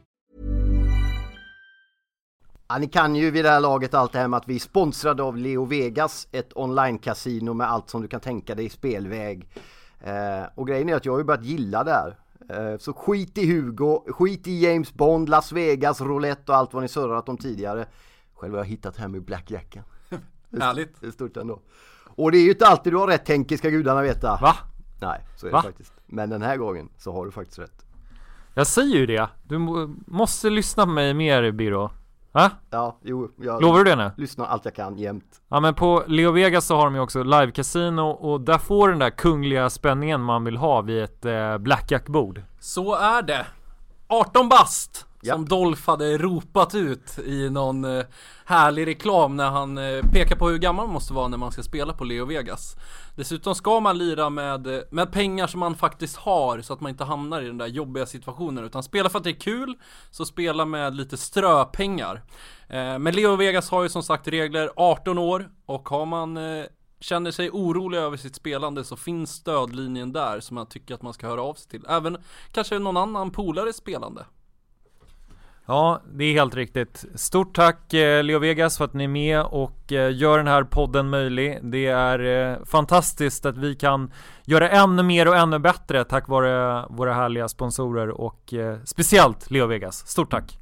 Ja, ni kan ju vid det här laget allt det här med att vi är sponsrade av Leo Vegas, ett online-casino med allt som du kan tänka dig i spelväg. Och grejen är att jag har ju börjat gilla där. Så skit i Hugo, skit i James Bond, Las Vegas, roulette och allt vad ni surrat om tidigare. Själv har jag hittat hem i Blackjacken. Härligt. Det är stort ändå. Och det är ju inte alltid du har rätt, tänker ska gudarna veta. Va? Nej, så är det faktiskt. Men den här gången så har du faktiskt rätt. Jag säger ju det. Du måste lyssna på mig mer, Biro. Va? Ja, jo. Lovar du det nu? Lyssnar allt jag kan, jämt. Ja, men på Leo Vegas så har de ju också live-casino och där får den där kungliga spänningen man vill ha vid ett blackjack-bord. Så är det. 18 bast Ja. som Dolph hade ropat ut i någon härlig reklam när han pekar på hur gammal man måste vara när man ska spela på Leo Vegas. Dessutom ska man lira med pengar som man faktiskt har, så att man inte hamnar i den där jobbiga situationen, utan spela för att det är kul, så spela med lite ströpengar. Men Leo Vegas har ju som sagt regler 18 år, och har man känner sig orolig över sitt spelande så finns stödlinjen där som jag tycker att man ska höra av sig till. Även kanske någon annan polare spelande. Ja, det är helt riktigt. Stort tack Leo Vegas för att ni är med och gör den här podden möjlig. Det är fantastiskt att vi kan göra ännu mer och ännu bättre tack vare våra härliga sponsorer och speciellt Leo Vegas. Stort tack!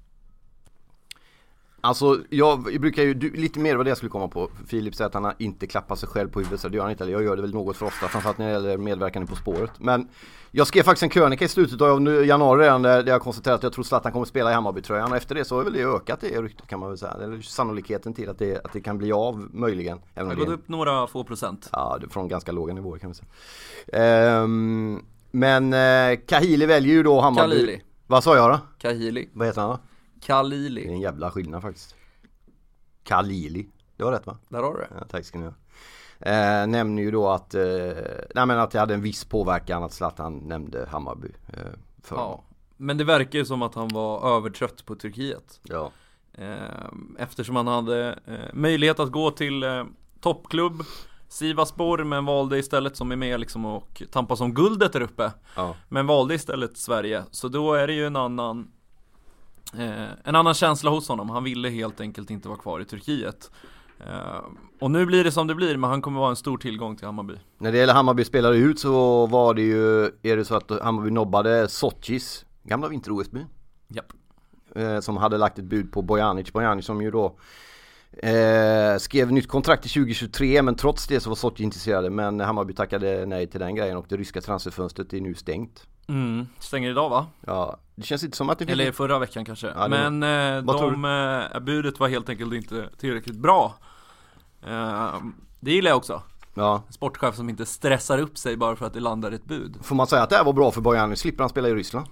Alltså jag brukar ju lite mer vad det jag skulle komma på. Filip säger att han inte klappar sig själv på huvudet, så det gör han inte. Eller jag gör det väl något för ofta, framförallt när det gäller medverkan På spåret. Men jag skrev faktiskt en krönika i slutet av januari redan där jag konstaterade att jag tror att han kommer spela i Hammarby-tröjan. Och efter det så har väl det ökat det ryktet, kan man väl säga. Eller sannolikheten till att det kan bli av möjligen. Det har gått upp några få procent. Ja, från ganska låga nivåer kan man säga. Men Kahili väljer ju då Hammarby. Kalili. Vad sa jag då? Kahili. Vad heter han då? Kalili. Det är en jävla skillnad faktiskt. Kalili. Det var rätt, va? Där har du det. Ja, tack ska ni ha. Nämner ju då att att jag hade en viss påverkan att Zlatan nämnde Hammarby. Ja, men det verkar ju som att han var övertrött på Turkiet. Ja. Eftersom han hade möjlighet att gå till toppklubb Sivasspor, men valde istället, som är med liksom och tampas om guldet där uppe. Ja. Men valde istället Sverige. Så då är det ju en annan känsla hos honom. Han ville helt enkelt inte vara kvar i Turkiet. Och nu blir det som det blir, men han kommer vara en stor tillgång till Hammarby. När det gäller Hammarby spelare ut så var det ju, är det så att Hammarby nobbade Sochis, gamla vinter-OS-byn. Japp. som hade lagt ett bud på Bojanic som ju då skrev nytt kontrakt till 2023, men trots det så var Sochi intresserade, men Hammarby tackade nej till den grejen och det ryska transferfönstret är nu stängt. Stänger idag va? Ja, det känns inte som att det eller förra veckan kanske. Ja, men budet var helt enkelt inte tillräckligt bra. Det gillar jag också. Ja. Sportchef som inte stressar upp sig bara för att det landar ett bud. Får man säga att det här var bra för Bojanic? Slipper han spela i Ryssland?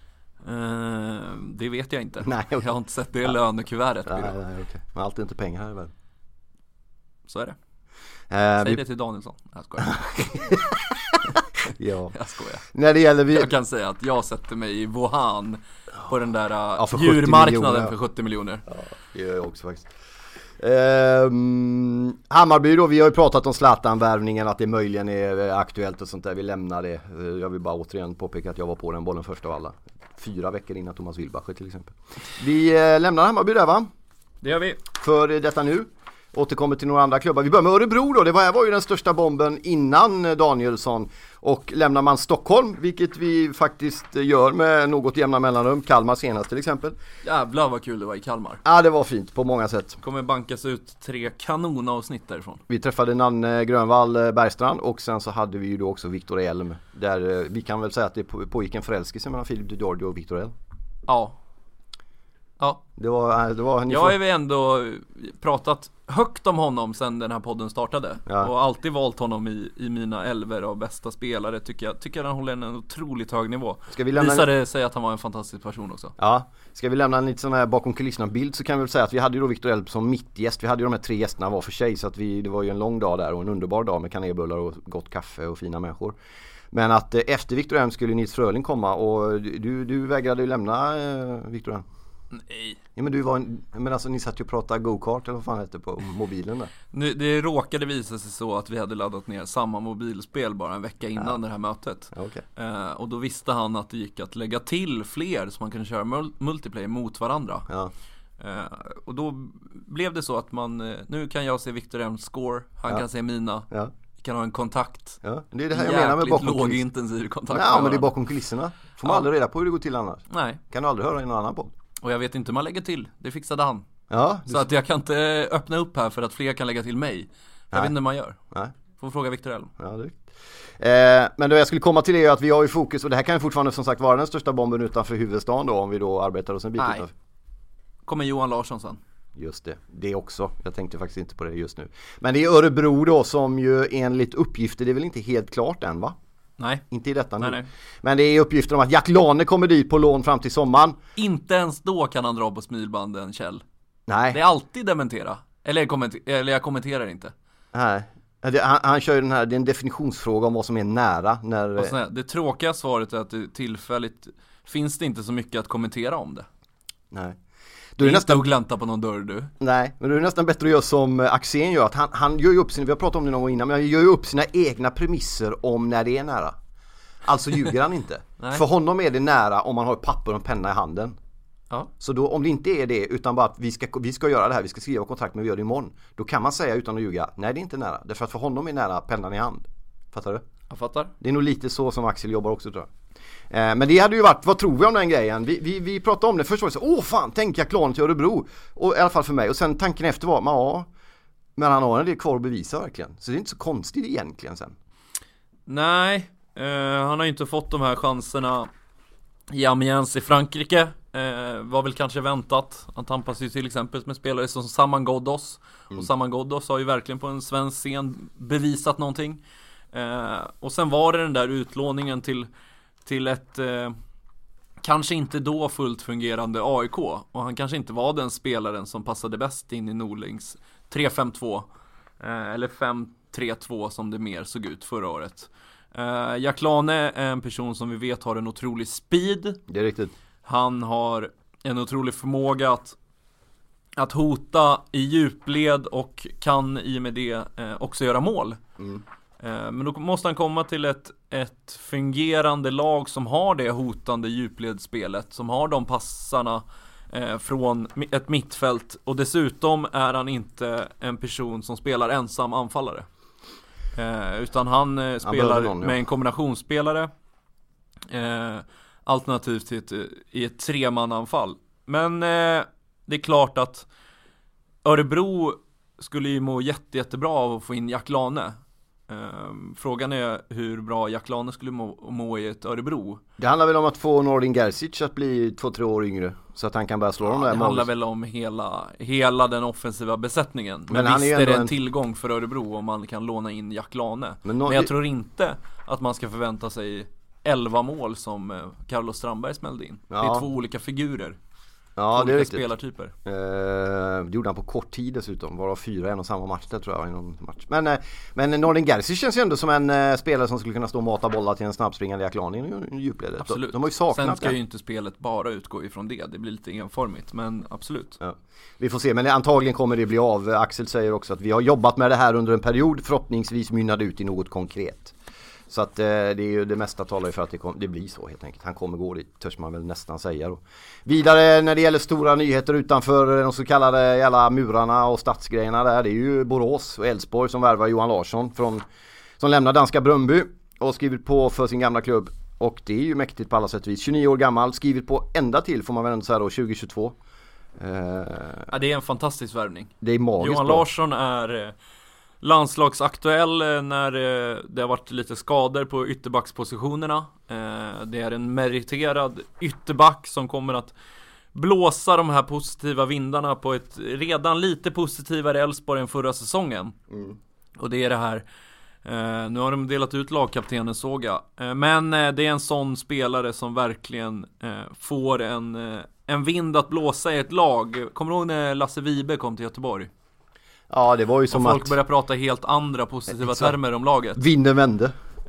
Det vet jag inte. Nej, okay. Jag har inte sett det lönekuvertet. Nej, okay. Men allt är inte pengar här i världen. Så är det. Säg det till Danielsson. Jag skojar. Ja. Jag skojar. När det gäller jag kan säga att jag sätter mig i Wuhan på den där för djurmarknaden för 70 miljoner. Ja, det gör jag också faktiskt. Hammarby då, vi har ju pratat om Zlatan-värvningen, att det möjligen är aktuellt och sånt där, vi lämnar det. Jag vill bara återigen påpeka att jag var på den bollen först av alla 4 veckor innan Thomas Wilbacher till exempel. Vi lämnar Hammarby där va? Det gör vi. För detta nu. Återkommer till några andra klubbar. Vi börjar med Örebro då. Det var ju den största bomben innan Danielsson. Och lämnar man Stockholm, vilket vi faktiskt gör med något jämna mellanrum. Kalmar senast till exempel. Jävlar vad kul det var i Kalmar. Ja, det var fint på många sätt. Kommer bankas ut 3 kanonavsnitt därifrån. Vi träffade Nanne Grönvall Bergstrand och sen så hade vi ju då också Viktor Elm. Där vi kan väl säga att det pågick en förälskelse mellan Filip Di Giorgio och Viktor Elm. Ja. Ja. Det var jag har ju ändå pratat högt om honom sen den här podden startade. Ja. Och alltid valt honom i mina 11 av bästa spelare. Tycker han håller en otroligt hög nivå. Visade sig att han var en fantastisk person också. Ja, ska vi lämna en lite sån här bakom kulisserna bild, så kan vi väl säga att vi hade ju då Viktor Elm som mittgäst. Vi hade ju de här 3 gästerna var för sig, så att det var ju en lång dag där och en underbar dag med kanelbullar och gott kaffe och fina människor. Men att efter Viktor Elm skulle Nils Fröling komma och du vägrade ju lämna Viktor Elm. Nej. Ja, men alltså ni satt ju och pratade go-kart eller vad fan heter på mobilen där. Det råkade visa sig så att vi hade laddat ner samma mobilspel bara en vecka innan det här mötet. Okay. Och då visste han att det gick att lägga till fler så man kunde köra multiplayer mot varandra. Ja. Och då blev det så att nu kan jag se Viktor Elms score, han kan se mina. Ja. Vi kan ha en kontakt. Ja, det är det här jag menar med bakom kulisserna. Lågintensiv kontakt. Ja, men det är bakom kulisserna. Får man aldrig reda på hur det går till annars. Nej. Kan du aldrig höra i någon annan podd. Och jag vet inte hur man lägger till. Det fixade han. Ja, så att jag kan inte öppna upp här för att fler kan lägga till mig. Jag vet inte hur man gör. Nej. Får fråga Viktor Elm. Ja, det men då jag skulle komma till det är att vi har ju fokus, och det här kan ju fortfarande som sagt vara den största bomben utanför huvudstaden då, om vi då arbetar oss en bit utanför. Kommer Johan Larsson sen. Just det också. Jag tänkte faktiskt inte på det just nu. Men det är Örebro då som ju enligt uppgifter, det är väl inte helt klart än va? Nej. Inte i detta nu. Nej. Men det är uppgifter om att Jack Lane kommer dit på lån fram till sommaren. Inte ens då kan han dra på smilbanden, Kjell. Nej. Det är alltid dementera. Eller jag kommenterar inte. Nej. Han kör ju det är en definitionsfråga om vad som är nära. Det tråkiga svaret är att det tillfälligt finns det inte så mycket att kommentera om det. Nej. Du är nästan att glänta på någon dörr du. Nej, men det är nästan bättre att göra som Axén gör. Att han gör ju upp vi har pratat om det någon gång innan, men han gör ju upp sina egna premisser om när det är nära. Alltså ljuger han inte. För honom är det nära om man har ett papper och en penna i handen. Ja. Så då, om det inte är det, utan bara att vi ska göra det här, vi ska skriva kontrakt men vi gör det imorgon. Då kan man säga utan att ljuga, nej det är inte nära. Därför att för honom är nära pennan i hand. Fattar du? Jag fattar. Det är nog lite så som Axel jobbar också tror jag. Men det hade ju varit, vad tror vi om den grejen? Vi pratade om det, först var det så, fan, tänk jag Lane till Örebro. Och i alla fall för mig. Och sen tanken efter var, men han har en del kvar att bevisa verkligen. Så det är inte så konstigt egentligen sen. Nej, han har ju inte fått de här chanserna i Amiens i Frankrike. Var väl kanske väntat. Han tampas ju till exempel med spelare som Saman Ghoddos. Och Saman Ghoddos har ju verkligen på en svensk scen bevisat någonting. Och sen var det den där utlåningen till ett kanske inte då fullt fungerande AIK. Och han kanske inte var den spelaren som passade bäst in i Norlings 3-5-2 eller 5-3-2 som det mer såg ut förra året. Jack Lane är en person som vi vet har en otrolig speed. Det är riktigt. Han har en otrolig förmåga att hota i djupled och kan i och med det också göra mål. Men då måste han komma till ett fungerande lag som har det hotande djupledsspelet, som har de passarna från ett mittfält. Och dessutom är han inte en person som spelar ensam anfallare. Utan han spelar med en kombinationsspelare alternativt i ett tremananfall. Men det är klart att Örebro skulle ju må jättebra av att få in Jack Lane. Frågan är hur bra Jack Lane skulle må i ett Örebro. Det handlar väl om att få Nordin Gerzic att bli 2-3 år yngre, så att han kan börja slå dem där. Det handlar väl om hela den offensiva besättningen. Men han visst är är det en en tillgång för Örebro om man kan låna in Jack Lane. Men jag tror inte att man ska förvänta sig 11 mål som Carlos Strandberg smällde in. Det är 2 olika figurer. Ja, det är riktigt. Spelartyper. Det gjorde han på kort tid dessutom. Varav 4 en och samma match där, tror jag, i någon match. Men Nordin Gerzic känns ju ändå som en spelare som skulle kunna stå och mata bollar till en snabbspringande Jack Lane i djupledet. Absolut. De har ju saknat. Sen ska ju inte spelet bara utgå ifrån det. Det blir lite enformigt, men absolut. Ja. Vi får se, men antagligen kommer det bli av. Axel säger också att vi har jobbat med det här under en period. Förhoppningsvis mynnade ut i något konkret. Så att det är ju det mesta talar ju för att det blir så helt enkelt. Han kommer gå dit, törs man väl nästan säga då. Vidare när det gäller stora nyheter utanför de så kallade jävla murarna och stadsgrejerna där, det är ju Borås och Elfsborg som värvar Johan Larsson som lämnar danska Brøndby och skrivit på för sin gamla klubb. Och det är ju mäktigt på alla sätt och vis. 29 år gammal, skrivit på ända till, får man väl ändå säga då, 2022. Ja, det är en fantastisk värvning. Det är magiskt. Johan Larsson är landslagsaktuell när det har varit lite skador på ytterbackspositionerna. Det är en meriterad ytterback som kommer att blåsa de här positiva vindarna på ett redan lite positivare Elfsborg än förra säsongen. Och det är det här. Nu har de delat ut lagkaptenen, såg jag. Men det är en sån spelare som verkligen får en vind att blåsa i ett lag. Kommer du ihåg när Lasse Vibe kom till Göteborg? Ja, det var ju som och folk började prata helt andra positiva termer om laget. Vinden vände.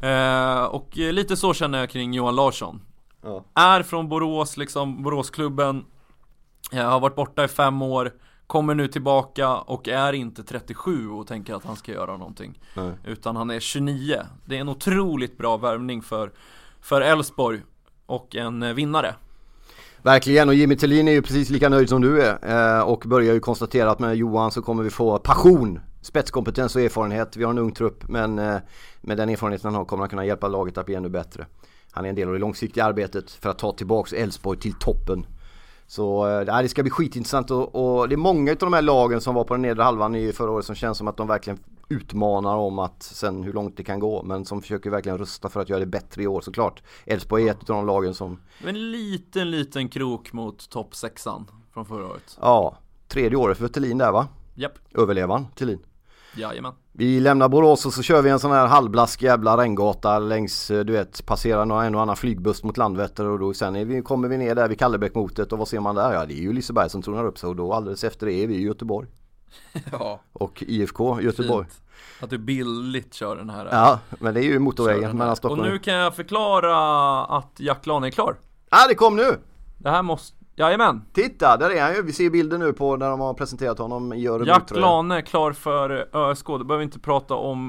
Och lite så känner jag kring Johan Larsson. Ja. Är från Borås, liksom Boråsklubben. Har varit borta i 5 år. Kommer nu tillbaka och är inte 37 och tänker att han ska göra någonting. Nej. Utan han är 29. Det är en otroligt bra värvning för Elfsborg och en vinnare. Verkligen, och Jimmy Tillin är ju precis lika nöjd som du är och börjar ju konstatera att med Johan så kommer vi få passion, spetskompetens och erfarenhet. Vi har en ung trupp, men med den erfarenheten han har kommer han kunna hjälpa laget att bli ännu bättre. Han är en del av det långsiktiga arbetet för att ta tillbaka Elfsborg till toppen. Så det ska bli skitintressant och det är många av de här lagen som var på den nedre halvan i förra året som känns som att de verkligen utmanar om att sen hur långt det kan gå, men som försöker verkligen rusta för att göra det bättre i år såklart. Elfsborg är ett av de lagen som... En liten krok mot topp 6an från förra året. Ja, 3:e året för Tillin där, va? Japp. Överlevan Tillin. Jajamän. Vi lämnar Borås och så kör vi en sån här halvblask jävla regngata längs, du vet, passerar en och annan flygbuss mot Landvetter och då sen kommer vi ner där vid Kallebäckmotet och vad ser man där? Ja, det är ju Liseberg som tronar upp sig och då alldeles efter det är vi i Göteborg. Ja. Och IFK Göteborg. Fint. Att du billigt kör den här. Ja, men det är ju motorvägen mellan Stockholm. Och nu kan jag förklara att Jack Lane är klar. Ja, det kom nu! Det här måste... Jajamän. Titta, där är han ju. Vi ser bilden nu på när de har presenterat honom i Örebro. Jack Lane klar för ÖSK. Det behöver vi inte prata om.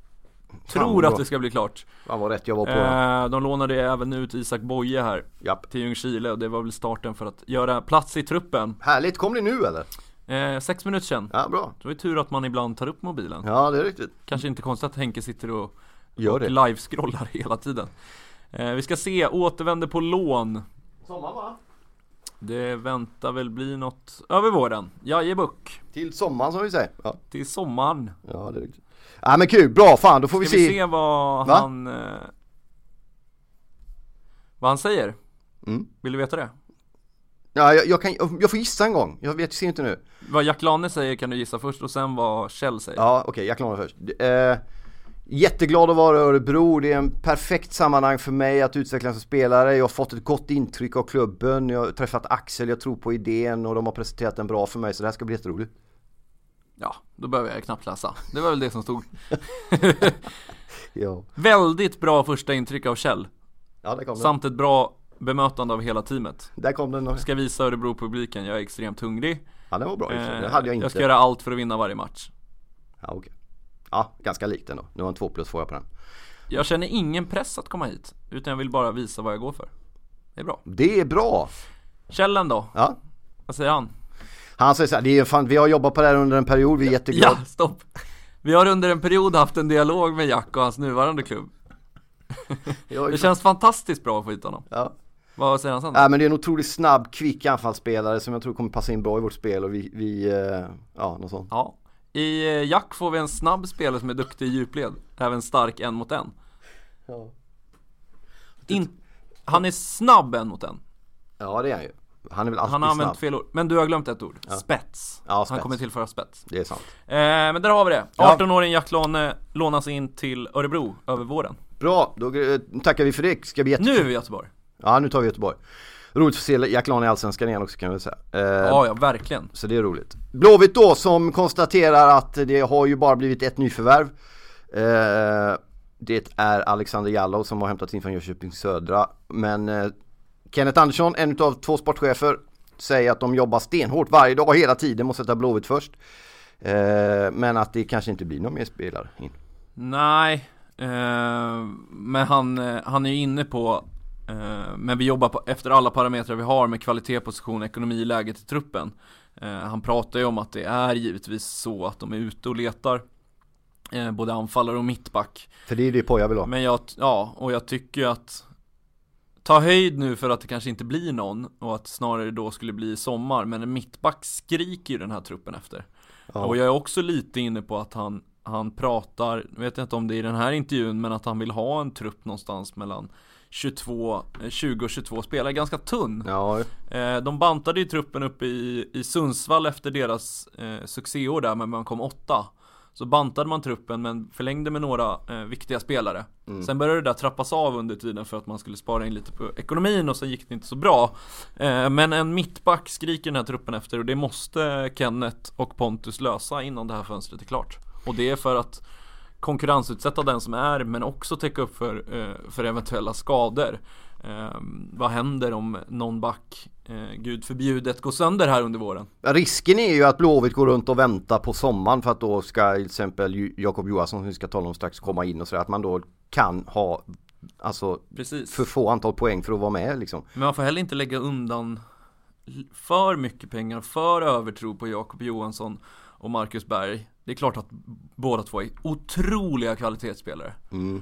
Tror att det ska bli klart. Fan vad rätt jag var på. De lånade även ut Isak Boye här. Japp. Till Ljungskile och det var väl starten för att göra plats i truppen. Härligt, kom det nu eller? 6 minuter sedan. Ja, bra. Det var ju tur att man ibland tar upp mobilen. Ja, det är riktigt. Kanske inte konstigt att Henke sitter och live-scrollar hela tiden. Vi ska se, återvänder på lån. Sommar, va? Det väntar väl bli något över våren. Jajebuck. Till sommaren som vi säger. Ja. Till sommaren. Ja, det är riktigt. Ja, men kul, bra, fan, då får ska vi se vad han säger. Vill du veta det? Ja, jag får gissa en gång. Jag ser inte nu. Vad Jack Lane säger kan du gissa först och sen vad Kjell säger. Ja, okej, Jack Lane först. Jätteglad att vara i Örebro. Det är en perfekt sammanhang för mig att utvecklas som spelare. Jag har fått ett gott intryck av klubben. Jag har träffat Axel, jag tror på idén och de har presenterat den bra för mig, så det här ska bli jätteroligt. Ja, då behöver jag knappt läsa. Det var väl det som stod. Ja. Väldigt bra första intryck av Kjell. Ja, det kom den. Samt ett bra bemötande av hela teamet. Där kom den. Jag ska visa Örebro-publiken, jag är extremt hungrig. Ja, det var bra. Det hade jag inte. Jag ska göra allt för att vinna varje match. Ja, okej. Ja, ganska likt ändå. Nu har en 2+ får jag på den. Jag känner ingen press att komma hit, utan jag vill bara visa vad jag går för. Det är bra. Det är bra. Källen då? Ja. Vad säger han? Han säger så här, det är fan, vi har jobbat på det här under en period, vi är jätteglada. Ja, stopp. Vi har under en period haft en dialog med Jack och hans nuvarande klubb. Det känns fantastiskt bra att få hit honom. Ja. Vad säger han sen då? Ja, men det är en otroligt snabb, kvick anfallsspelare som jag tror kommer passa in bra i vårt spel och något sånt. Ja. I Jack får vi en snabb spelare som är duktig i djupled, även stark 1 mot 1. Ja. Han är snabb 1 mot 1. Ja, det är han ju. Han är väl alltid snabb. Han har använt fel ord, men du har glömt ett ord. Ja. Spets. Ja, spets. Han kommer tillföra spets. Det är sant. Men där har vi det. 18-åring Jack Lane lånas in till Örebro över våren. Bra, då tackar vi för det. Ska bli Nu är vi i Göteborg. Ja, nu tar vi Göteborg. Roligt att se Jack Lane i Allsvenskan igen också, kan vi säga. Ja, verkligen. Så det är roligt. Blåvitt då, som konstaterar att det har ju bara blivit ett nyförvärv. Det är Alexander Jallow som har hämtat in från Jönköping Södra. Men Kenneth Andersson, en av 2 sportchefer, säger att de jobbar stenhårt varje dag hela tiden med att sätta Blåvitt först. Men att det kanske inte blir någon mer spelare in. Nej, men han är ju inne på men vi jobbar efter alla parametrar vi har med kvalitet, position, ekonomi, läget i truppen. Han pratar ju om att det är givetvis så att de är ute och letar både anfallare och mittback. För det är det på jag vill ha. Men jag tycker att ta höjd nu för att det kanske inte blir någon och att snarare då skulle bli sommar. Men en mittback skriker ju den här truppen efter. Ja. Och jag är också lite inne på att han pratar, vet inte om det är i den här intervjun, men att han vill ha en trupp någonstans mellan 20 och 22 spelare, ganska tunn. Ja. De bantade ju truppen uppe i Sundsvall efter deras succéår där, men man kom 8. Så bantade man truppen men förlängde med några viktiga spelare. Sen började det där trappas av under tiden för att man skulle spara in lite på ekonomin och sen gick det inte så bra. Men en mittback skriker den här truppen efter och det måste Kenneth och Pontus lösa innan det här fönstret är klart. Och det är för att konkurrensutsätta den som är, men också täcka upp för eventuella skador. Vad händer om någon back, gud förbjudet, går sönder här under våren? Risken är ju att Blåvitt går runt och väntar på sommaren för att då ska till exempel Jakob Johansson, som vi ska tala om strax, komma in och så att man då kan ha för få antal poäng för att vara med liksom. Men man får heller inte lägga undan för mycket pengar för övertro på Jakob Johansson och Marcus Berg. Det är klart att båda två är otroliga kvalitetsspelare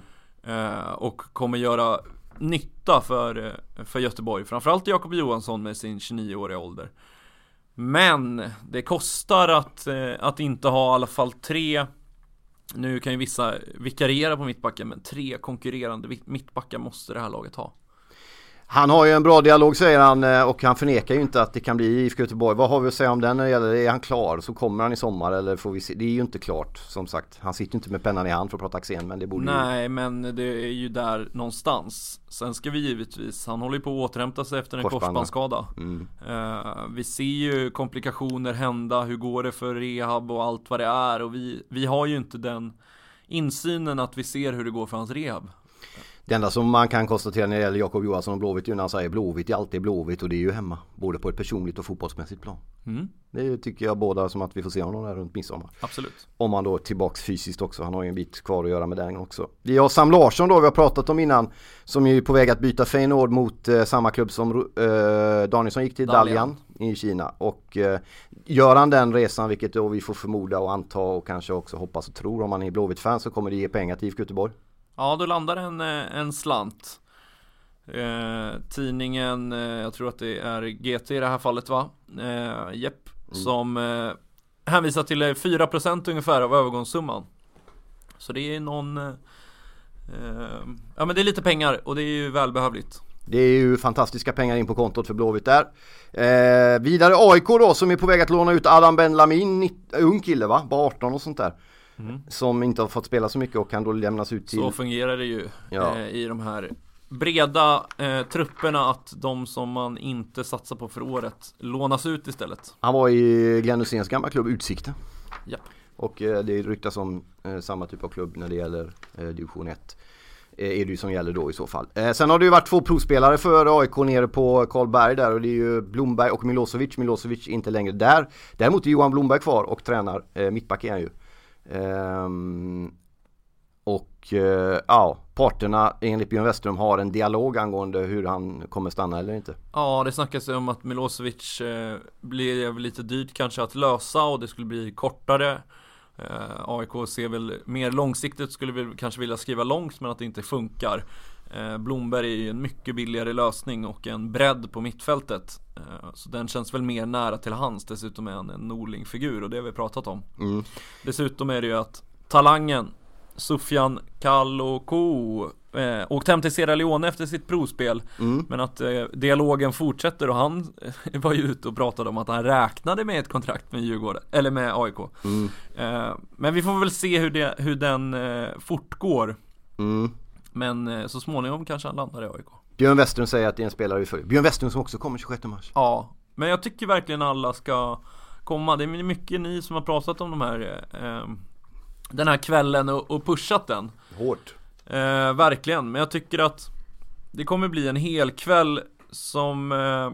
och kommer göra nytta för Göteborg, framförallt Jakob Johansson med sin 29-åriga ålder. Men det kostar att inte ha i alla fall 3, nu kan ju vissa vikariera på mittbacken, men 3 konkurrerande mittbackar måste det här laget ha. Han har ju en bra dialog, säger han, och han förnekar ju inte att det kan bli IFK Göteborg. Vad har vi att säga om den när det gäller? Är han klar så kommer han i sommar, eller får vi se? Det är ju inte klart, som sagt. Han sitter ju inte med pennan i hand för att prata Axén, men det borde men det är ju där någonstans. Sen ska vi givetvis, han håller ju på att återhämta sig efter en korsbandsskada. Vi ser ju komplikationer hända, hur går det för rehab och allt vad det är, och vi har ju inte den insynen att vi ser hur det går för hans rehab. Det enda som man kan konstatera när det gäller Jakob Johansson och Blåvitt är när han säger Blåvitt är alltid Blåvitt, och det är ju hemma, både på ett personligt och fotbollsmässigt plan. Det tycker jag båda som att vi får se honom där runt midsommar. Absolut. Om han då är tillbaks fysiskt också, han har ju en bit kvar att göra med den också. Vi har Sam Larsson då, vi har pratat om innan, som är på väg att byta Feyenoord mot samma klubb som Danielsson gick till, Dalian i Kina. Och gör han den resan, vilket då vi får förmoda och anta och kanske också hoppas och tror, om han är Blåvitt-fan, så kommer det ge pengar till IFK Göteborg. Ja, då landar en slant. Tidningen, jag tror att det är GT i det här fallet, va? Som hänvisar till 4% ungefär av övergångssumman. Så det är men det är lite pengar och det är ju välbehövligt. Det är ju fantastiska pengar in på kontot för Blåvitt där. Vidare AIK då, som är på väg att låna ut Adam Ben Lamin, ung kille va? Bara 18 och sånt där. Som inte har fått spela så mycket och kan då lämnas ut till... Så fungerar det ju i de här breda trupperna, att de som man inte satsar på för året lånas ut istället. Han var i Glenn Hyséns gamla klubb Utsikten. Japp. Och det ryktas om samma typ av klubb när det gäller division 1. Är det ju som gäller då i så fall. Sen har det ju varit 2 provspelare för AIK nere på Karlberg där, och det är ju Blomberg och Milosevic. Milosevic är inte längre där. Däremot är Johan Blomberg kvar och tränar. Mittback är han ju. Parterna enligt Björn Westström har en dialog angående hur han kommer stanna eller inte. Ja, det snackas om att Milosevic blir lite dyrt kanske att lösa och det skulle bli kortare. AIK ser väl mer långsiktigt, skulle väl kanske vilja skriva långt, men att det inte funkar. Blomberg är ju en mycket billigare lösning och en bredd på mittfältet. Så den känns väl mer nära till hands. Dessutom är han en Norling-figur och det har vi pratat om. Dessutom är det ju att talangen Sufjan Kaloko åkt hem till Sierra Leone efter sitt provspel. Men att dialogen fortsätter och han var ju ute och pratade om att han räknade med ett kontrakt med Djurgården, eller med AIK. Men vi får väl se hur den fortgår. Men så småningom kanske han landar i AIK. Björn Westlund säger att det är en spelare vi följer. Björn Westlund som också kommer 26 mars. Ja, men jag tycker verkligen alla ska komma. Det är mycket ni som har pratat om de här den här kvällen och pushat den. Hårt. Verkligen, men jag tycker att det kommer bli en hel kväll som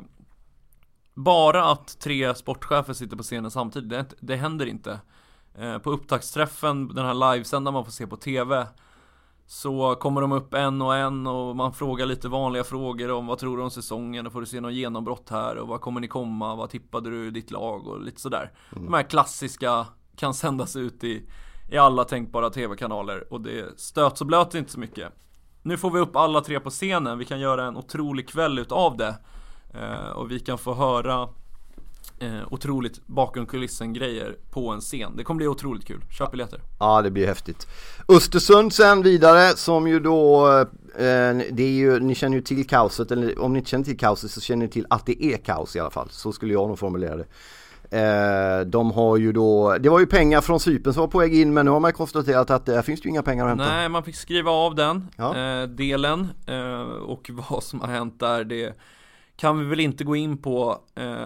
bara att 3 sportchefer sitter på scenen samtidigt. Det händer inte. På upptaktsträffen, den här livesändan man får se på TV, så kommer de upp en och man frågar lite vanliga frågor om vad tror du om säsongen, och får du se någon genombrott här, och vad kommer ni komma, vad tippade du ditt lag och lite sådär. De här klassiska kan sändas ut i alla tänkbara tv-kanaler, och det stöts och blöts inte så mycket. Nu får vi upp alla 3 på scenen. Vi kan göra en otrolig kväll utav det, och vi kan få höra otroligt bakom kulissen grejer på en scen. Det kommer bli otroligt kul. Köp biljetter. Ja, det blir häftigt. Östersund sen vidare, som ju då det är ju, ni känner ju till kaoset, eller om ni inte känner till kaoset så känner ni till att det är kaos i alla fall. Så skulle jag nog formulera det. De har ju då, det var ju pengar från Cypern som var på väg in, men nu har man konstaterat att där finns ju inga pengar att hämta. Nej, man fick skriva av den delen, och vad som har hänt där, det kan vi väl inte gå in på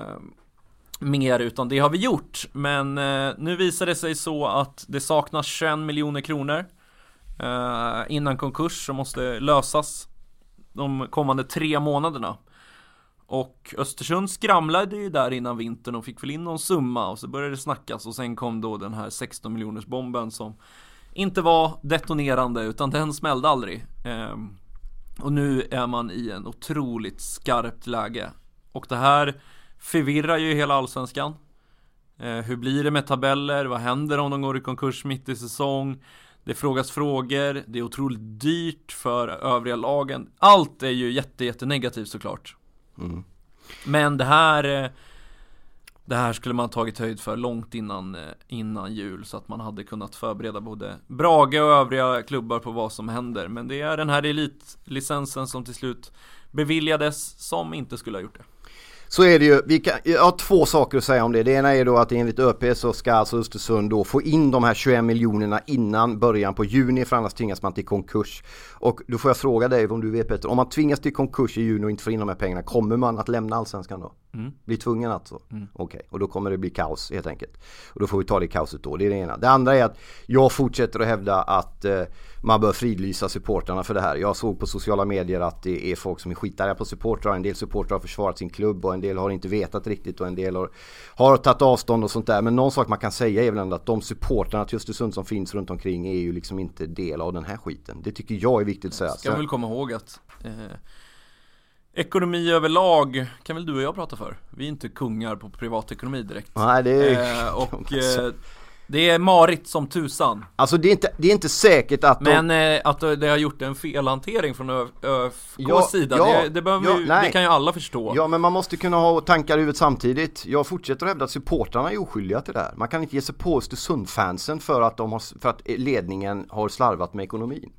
mer, utan det har vi gjort. Men nu visar det sig så att det saknas 21 miljoner kronor innan konkurs, som måste lösas de kommande 3 månaderna. Och Östersund skramlade ju där innan vintern och fick väl in någon summa, och så började det snackas, och sen kom då den här 16 miljoners bomben som inte var detonerande, utan den smällde aldrig. Och nu är man i en otroligt skarpt läge, och det här förvirrar ju hela allsvenskan. Hur blir det med tabeller? Vad händer om de går i konkurs mitt i säsong? Det frågas frågor. Det är otroligt dyrt för övriga lagen. Allt är ju jätte negativt såklart. Men det här skulle man ha tagit höjd för långt innan jul, så att man hade kunnat förbereda både Brage och övriga klubbar på vad som händer. Men det är den här elitlicensen som till slut beviljades som inte skulle ha gjort det. Så är det ju. Jag har 2 saker att säga om det. Det ena är då att enligt ÖP så ska alltså Östersund då få in de här 21 miljonerna innan början på juni, för annars tvingas man till konkurs. Och då får jag fråga dig, om du vet Peter, om man tvingas till konkurs i juni och inte får in de här pengarna, kommer man att lämna allsvenskan då? Blir tvungen att så? Okej. Och då kommer det bli kaos helt enkelt. Och då får vi ta det kaoset då. Det är det ena. Det andra är att jag fortsätter att hävda att man bör fridlysa supportrarna för det här. Jag såg på sociala medier att det är folk som är skitarga på supportrar. En del supportrar har försvarat sin klubb, och en del har inte vetat riktigt, och en del har tagit avstånd och sånt där. Men någon sak man kan säga är väl ändå att de supportrarna till Östersund som finns runt omkring är ju liksom inte del av den här skiten. Det tycker jag är viktigt att säga. Ska väl komma ihåg att ekonomi överlag kan väl du och jag prata för. Vi är inte kungar på privatekonomi direkt. Nej, det är det är marigt som tusan. Alltså det är inte säkert att att det har gjort en felhantering från ÖFKs sida, det kan ju alla förstå. Ja, men man måste kunna ha tankar i huvudet samtidigt. Jag fortsätter att hävda att supportrarna är oskyldiga till det här. Man kan inte ge sig på Östersund-fansen för att ledningen har slarvat med ekonomin.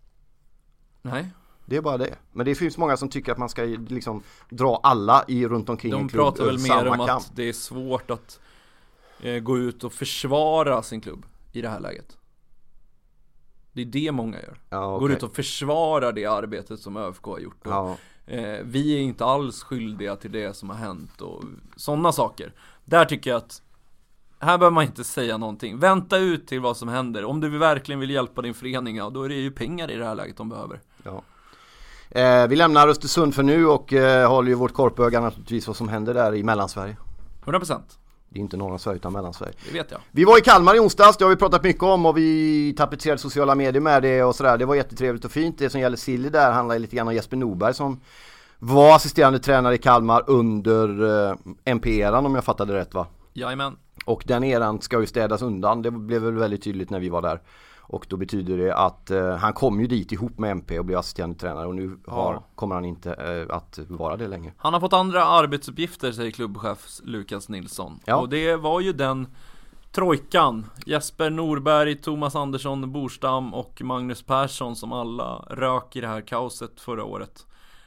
Nej. Det är bara det. Men det finns många som tycker att man ska liksom dra alla runt omkring en klubb. De pratar väl mer om att det är svårt att gå ut och försvara sin klubb i det här läget. Det är det många gör. Ja, okay. Går ut och försvarar det arbetet som ÖFK har gjort. Och, vi är inte alls skyldiga till det som har hänt och sådana saker. Där tycker jag att här behöver man inte säga någonting. Vänta ut till vad som händer. Om du verkligen vill hjälpa din förening, då är det ju pengar i det här läget de behöver. Ja. Vi lämnar Östersund för nu och håller ju vårt korpöga naturligtvis vad som händer där i Mellansverige. 100%. Det är inte norra Sverige utan Mellansverige. Det vet jag. Vi var i Kalmar i onsdags, det har vi pratat mycket om, och vi tapetserade sociala medier med det och sådär. Det var jättetrevligt och fint. Det som gäller Silly där handlar lite grann om Jesper Norberg som var assisterande tränare i Kalmar under MP-eran, om jag fattade rätt, va? Jajamän. Och den eran ska ju städas undan. Det blev väl väldigt tydligt när vi var där. Och då betyder det att han kom ju dit ihop med MP och blev assisterande tränare. Och nu kommer han inte att vara det längre. Han har fått andra arbetsuppgifter, säger klubbchef Lukas Nilsson. Ja. Och det var ju den trojkan, Jesper Norberg, Thomas Andersson Borstam och Magnus Persson, som alla rök i det här kaoset förra året.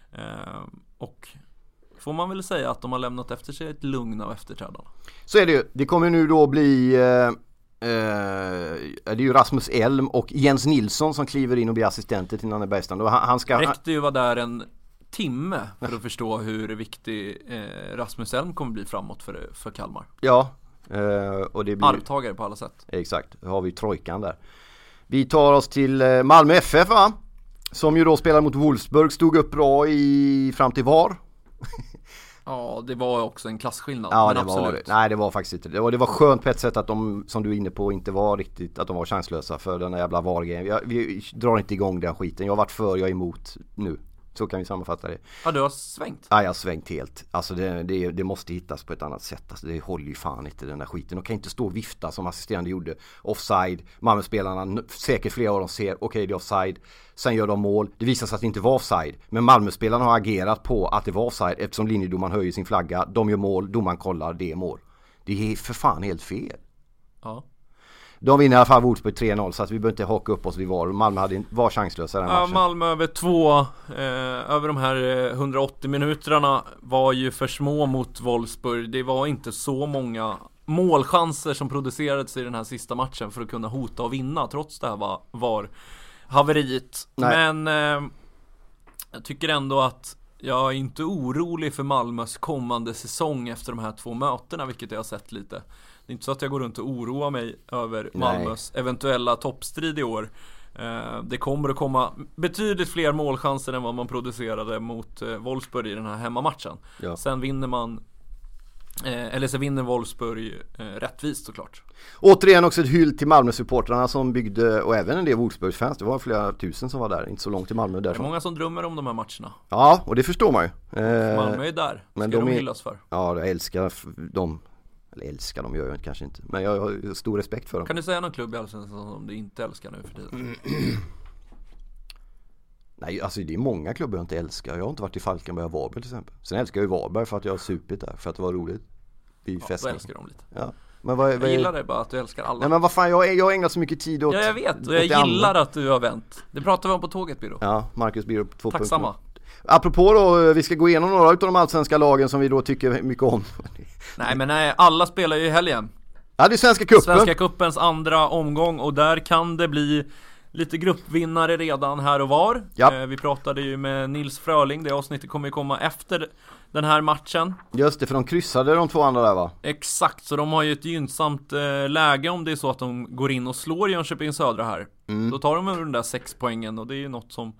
Och får man väl säga att de har lämnat efter sig ett lugn av efterträdarna. Så är det ju. Det kommer nu då bli det är ju Rasmus Elm och Jens Nilsson som kliver in och blir assistenter till Nanne Bergstrand. Och han ska... räckte ju vara där en timme för att förstå hur viktig Rasmus Elm kommer bli framåt för Kalmar. Ja, och det blir arvtagare på alla sätt. Exakt, då har vi trojkan där. Vi tar oss till Malmö FF, va? Som ju då spelar mot Wolfsburg, stod upp bra fram till VAR. Ja, det var också en klasskillnad. Ja, men det absolut. var det. Nej, det var faktiskt inte det. Det var skönt på ett sätt att de, som du är inne på, inte var riktigt, att de var chanslösa för den där jävla VAR-grejen. Vi drar inte igång den skiten. Jag har varit för, jag är emot nu. Så kan vi sammanfatta det. Ja, du har svängt. Ja, jag har svängt helt. Alltså det måste hittas på ett annat sätt. Alltså det håller ju fan inte, den där skiten. De kan inte stå och vifta som assisterande gjorde. Offside. Malmö-spelarna, säkert flera av dem ser, okej, det är offside. Sen gör de mål. Det visar sig att det inte var offside. Men Malmö-spelarna har agerat på att det var offside eftersom linjedomaren höjer sin flagga. De gör mål, domaren kollar, det är mål. Det är för fan helt fel. Ja. De vinner i alla fall Wolfsburg 3-0, så att vi behöver inte haka upp oss vid VAR. Malmö var chanslösa den matchen. Malmö över 2 över de här 180 minuterna var ju för små mot Wolfsburg. Det var inte så många målchanser som producerades i den här sista matchen för att kunna hota och vinna, trots det här var haveriet. Nej. Men jag tycker ändå att jag är inte orolig för Malmös kommande säsong efter de här 2 mötena, vilket jag har sett lite. Det är inte så att jag går runt och oroar mig över Malmös eventuella toppstrid i år. Det kommer att komma betydligt fler målchanser än vad man producerade mot Wolfsburg i den här hemmamatchen. Ja. Sen vinner Wolfsburg rättvist, såklart. Återigen också ett hyll till Malmö-supportrarna som byggde, och även en del Wolfsburgs-fans. Det var flera tusen som var där, inte så långt till Malmö därifrån. Det är många som drömmer om de här matcherna. Ja, och det förstår man ju. Malmö är där, men de hyllas för. Ja, jag älskar dem. Eller älskar dem gör jag kanske inte, men jag har stor respekt för dem. Kan du säga någon klubb i Allsvenskan som du inte älskar nu för tiden? Nej, alltså det är många klubbar jag inte älskar. Jag har inte varit i Falkenberg och Varberg till exempel. Sen älskar jag ju Varberg för att jag har supit där, för att det var roligt. Ja, då älskar de lite. Ja. Men jag gillar det bara att du älskar alla. Nej, men vad fan, jag har ägnat så mycket tid åt. Ja, jag vet, och jag gillar att du har vänt. Det pratade vi om på tåget, Biro. Ja, Marcus Biro 2. Tacksamma. Apropå då, vi ska gå igenom några av de allsvenska lagen som vi då tycker mycket om. Nej, alla spelar ju i helgen. Ja, det är Svenska Cupen. Svenska Cupens andra omgång, och där kan det bli lite gruppvinnare redan här och var. Ja. Vi pratade ju med Nils Fröling, det avsnittet kommer ju komma efter den här matchen. Just det, för de kryssade de 2 andra där, va? Exakt, så de har ju ett gynnsamt läge om det är så att de går in och slår Jönköping Södra här. Då tar de den där 6 poängen, och det är ju något som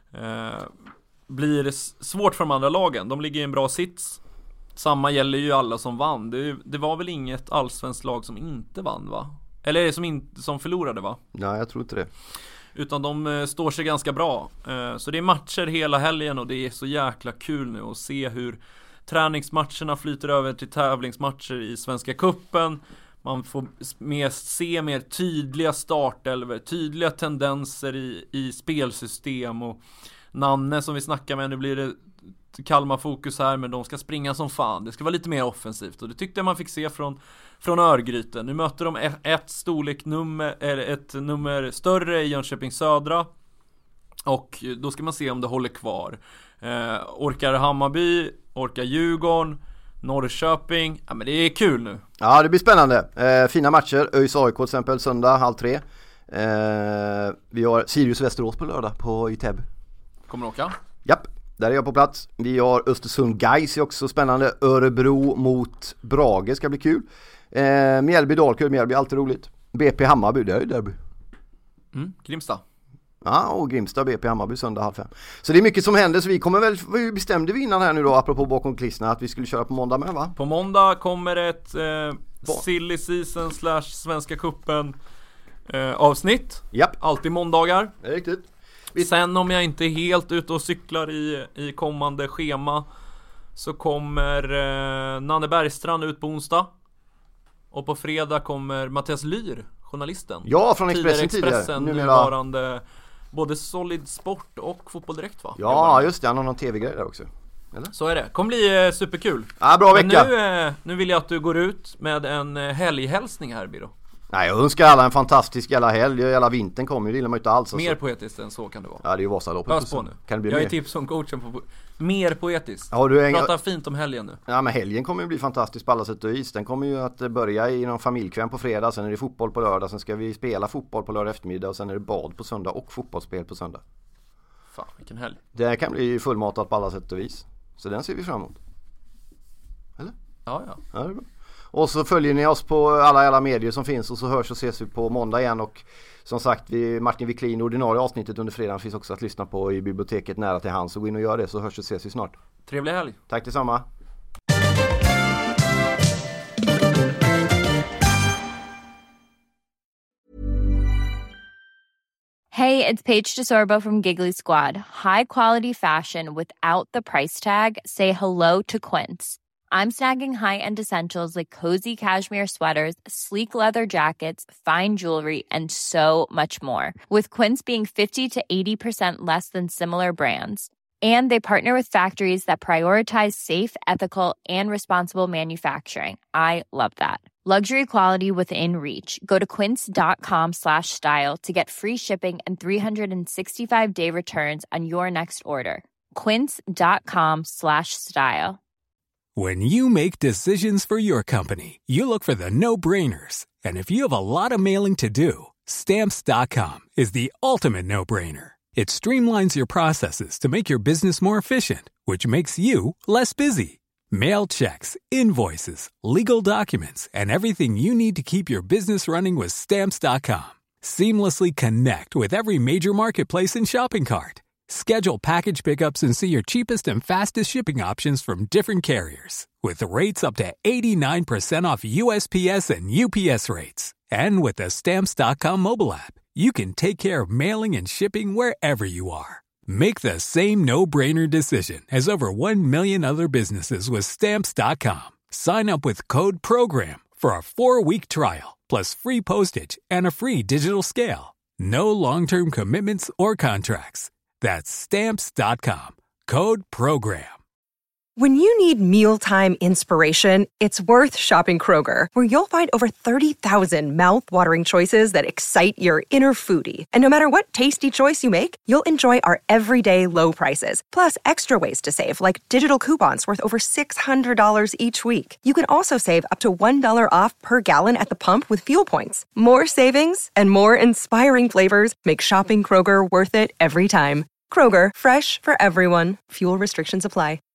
blir svårt för de andra lagen. De ligger i en bra sits. Samma gäller ju alla som vann. Det var väl inget allsvenskt lag som inte vann, va? Eller som förlorade, va? Nej, jag tror inte det. Utan de står sig ganska bra. Så det är matcher hela helgen, och det är så jäkla kul nu att se hur träningsmatcherna flyter över till tävlingsmatcher i Svenska Cupen. Man får se mer tydliga startelver, tydliga tendenser i spelsystem. Och Nanne som vi snackar med, nu blir det Kalmar-fokus här, men de ska springa som fan. Det ska vara lite mer offensivt, och det tyckte jag man fick se från Örgryte. Nu möter de ett nummer större i Jönköping Södra, och då ska man se om det håller kvar. Orkar Hammarby, orkar Djurgården, Norrköping. Ja, men det är kul nu. Ja, det blir spännande. Fina matcher. ÖIS AIK till exempel söndag 14:30. Vi har Sirius Västerås på lördag i Täby. Kommer du åka? Japp, där är jag på plats. Vi har Östersund Gais är också spännande. Örebro mot Brage ska bli kul. Mjällby Dalkurd, Mjällby alltid roligt. BP Hammarby, det är ju derby. Grimsta. Ja, och Grimsta, BP Hammarby söndag 14:30. Så det är mycket som händer, så vi bestämde vi innan här nu då, apropå bakom klisterna, att vi skulle köra på måndag med, va? På måndag kommer ett silly season / Svenska Cupen avsnitt. Japp. Alltid måndagar. Det är riktigt. Sen om jag inte är helt ute och cyklar i kommande schema, så kommer Nanne Bergstrand ut på onsdag. Och på fredag kommer Mattias Lyr, journalisten. Ja, från Expressen tidigare. Nuvarande både Solid Sport och Fotboll Direkt, va? Ja, just det. Han har någon tv-grej där också. Eller? Så är det. Kommer bli superkul. Ja, bra vecka. Men nu vill jag att du går ut med en helghälsning här, Biro. Nej, jag önskar alla en fantastisk jävla helg. Jävla vintern kommer ju, det gillar man ju inte alls. Mer poetiskt än så kan det vara. Ja, det är ju Vasaloppet. Ös på nu. Kan det bli jag mer? är tips som coachen på mer poetiskt. Prata fint om helgen nu. Ja, men helgen kommer ju bli fantastisk på alla sätt och vis. Den kommer ju att börja i någon familjkväm på fredag. Sen är det fotboll på lördag. Sen ska vi spela fotboll på lördag eftermiddag. Och sen är det bad på söndag och fotbollsspel på söndag. Fan, vilken helg. Det kan bli fullmatat på alla sätt och vis. Så den ser vi fram emot. Eller? Ja. Ja, det är bra. Och så följer ni oss på alla medier som finns. Och så hörs och ses vi på måndag igen. Och som sagt, Martin Wiklin, ordinarie avsnittet under fredagen finns också att lyssna på i biblioteket nära till hands. Så gå in och gör det, så hörs och ses vi snart. Trevlig helg. Tack detsamma. Hey, it's Paige DeSorbo from Giggly Squad. High quality fashion without the price tag. Say hello to Quince. I'm snagging high-end essentials like cozy cashmere sweaters, sleek leather jackets, fine jewelry, and so much more. With Quince being 50 to 80% less than similar brands. And they partner with factories that prioritize safe, ethical, and responsible manufacturing. I love that. Luxury quality within reach. Go to quince.com/style to get free shipping and 365-day returns on your next order. Quince.com/style. When you make decisions for your company, you look for the no-brainers. And if you have a lot of mailing to do, Stamps.com is the ultimate no-brainer. It streamlines your processes to make your business more efficient, which makes you less busy. Mail checks, invoices, legal documents, and everything you need to keep your business running with Stamps.com. Seamlessly connect with every major marketplace and shopping cart. Schedule package pickups and see your cheapest and fastest shipping options from different carriers. With rates up to 89% off USPS and UPS rates. And with the Stamps.com mobile app, you can take care of mailing and shipping wherever you are. Make the same no-brainer decision as over 1 million other businesses with Stamps.com. Sign up with code PROGRAM for a 4-week trial, plus free postage and a free digital scale. No long-term commitments or contracts. That's Stamps.com. Code PROGRAM. When you need mealtime inspiration, it's worth shopping Kroger, where you'll find over 30,000 mouth-watering choices that excite your inner foodie. And no matter what tasty choice you make, you'll enjoy our everyday low prices, plus extra ways to save, like digital coupons worth over $600 each week. You can also save up to $1 off per gallon at the pump with fuel points. More savings and more inspiring flavors make shopping Kroger worth it every time. Kroger, fresh for everyone. Fuel restrictions apply.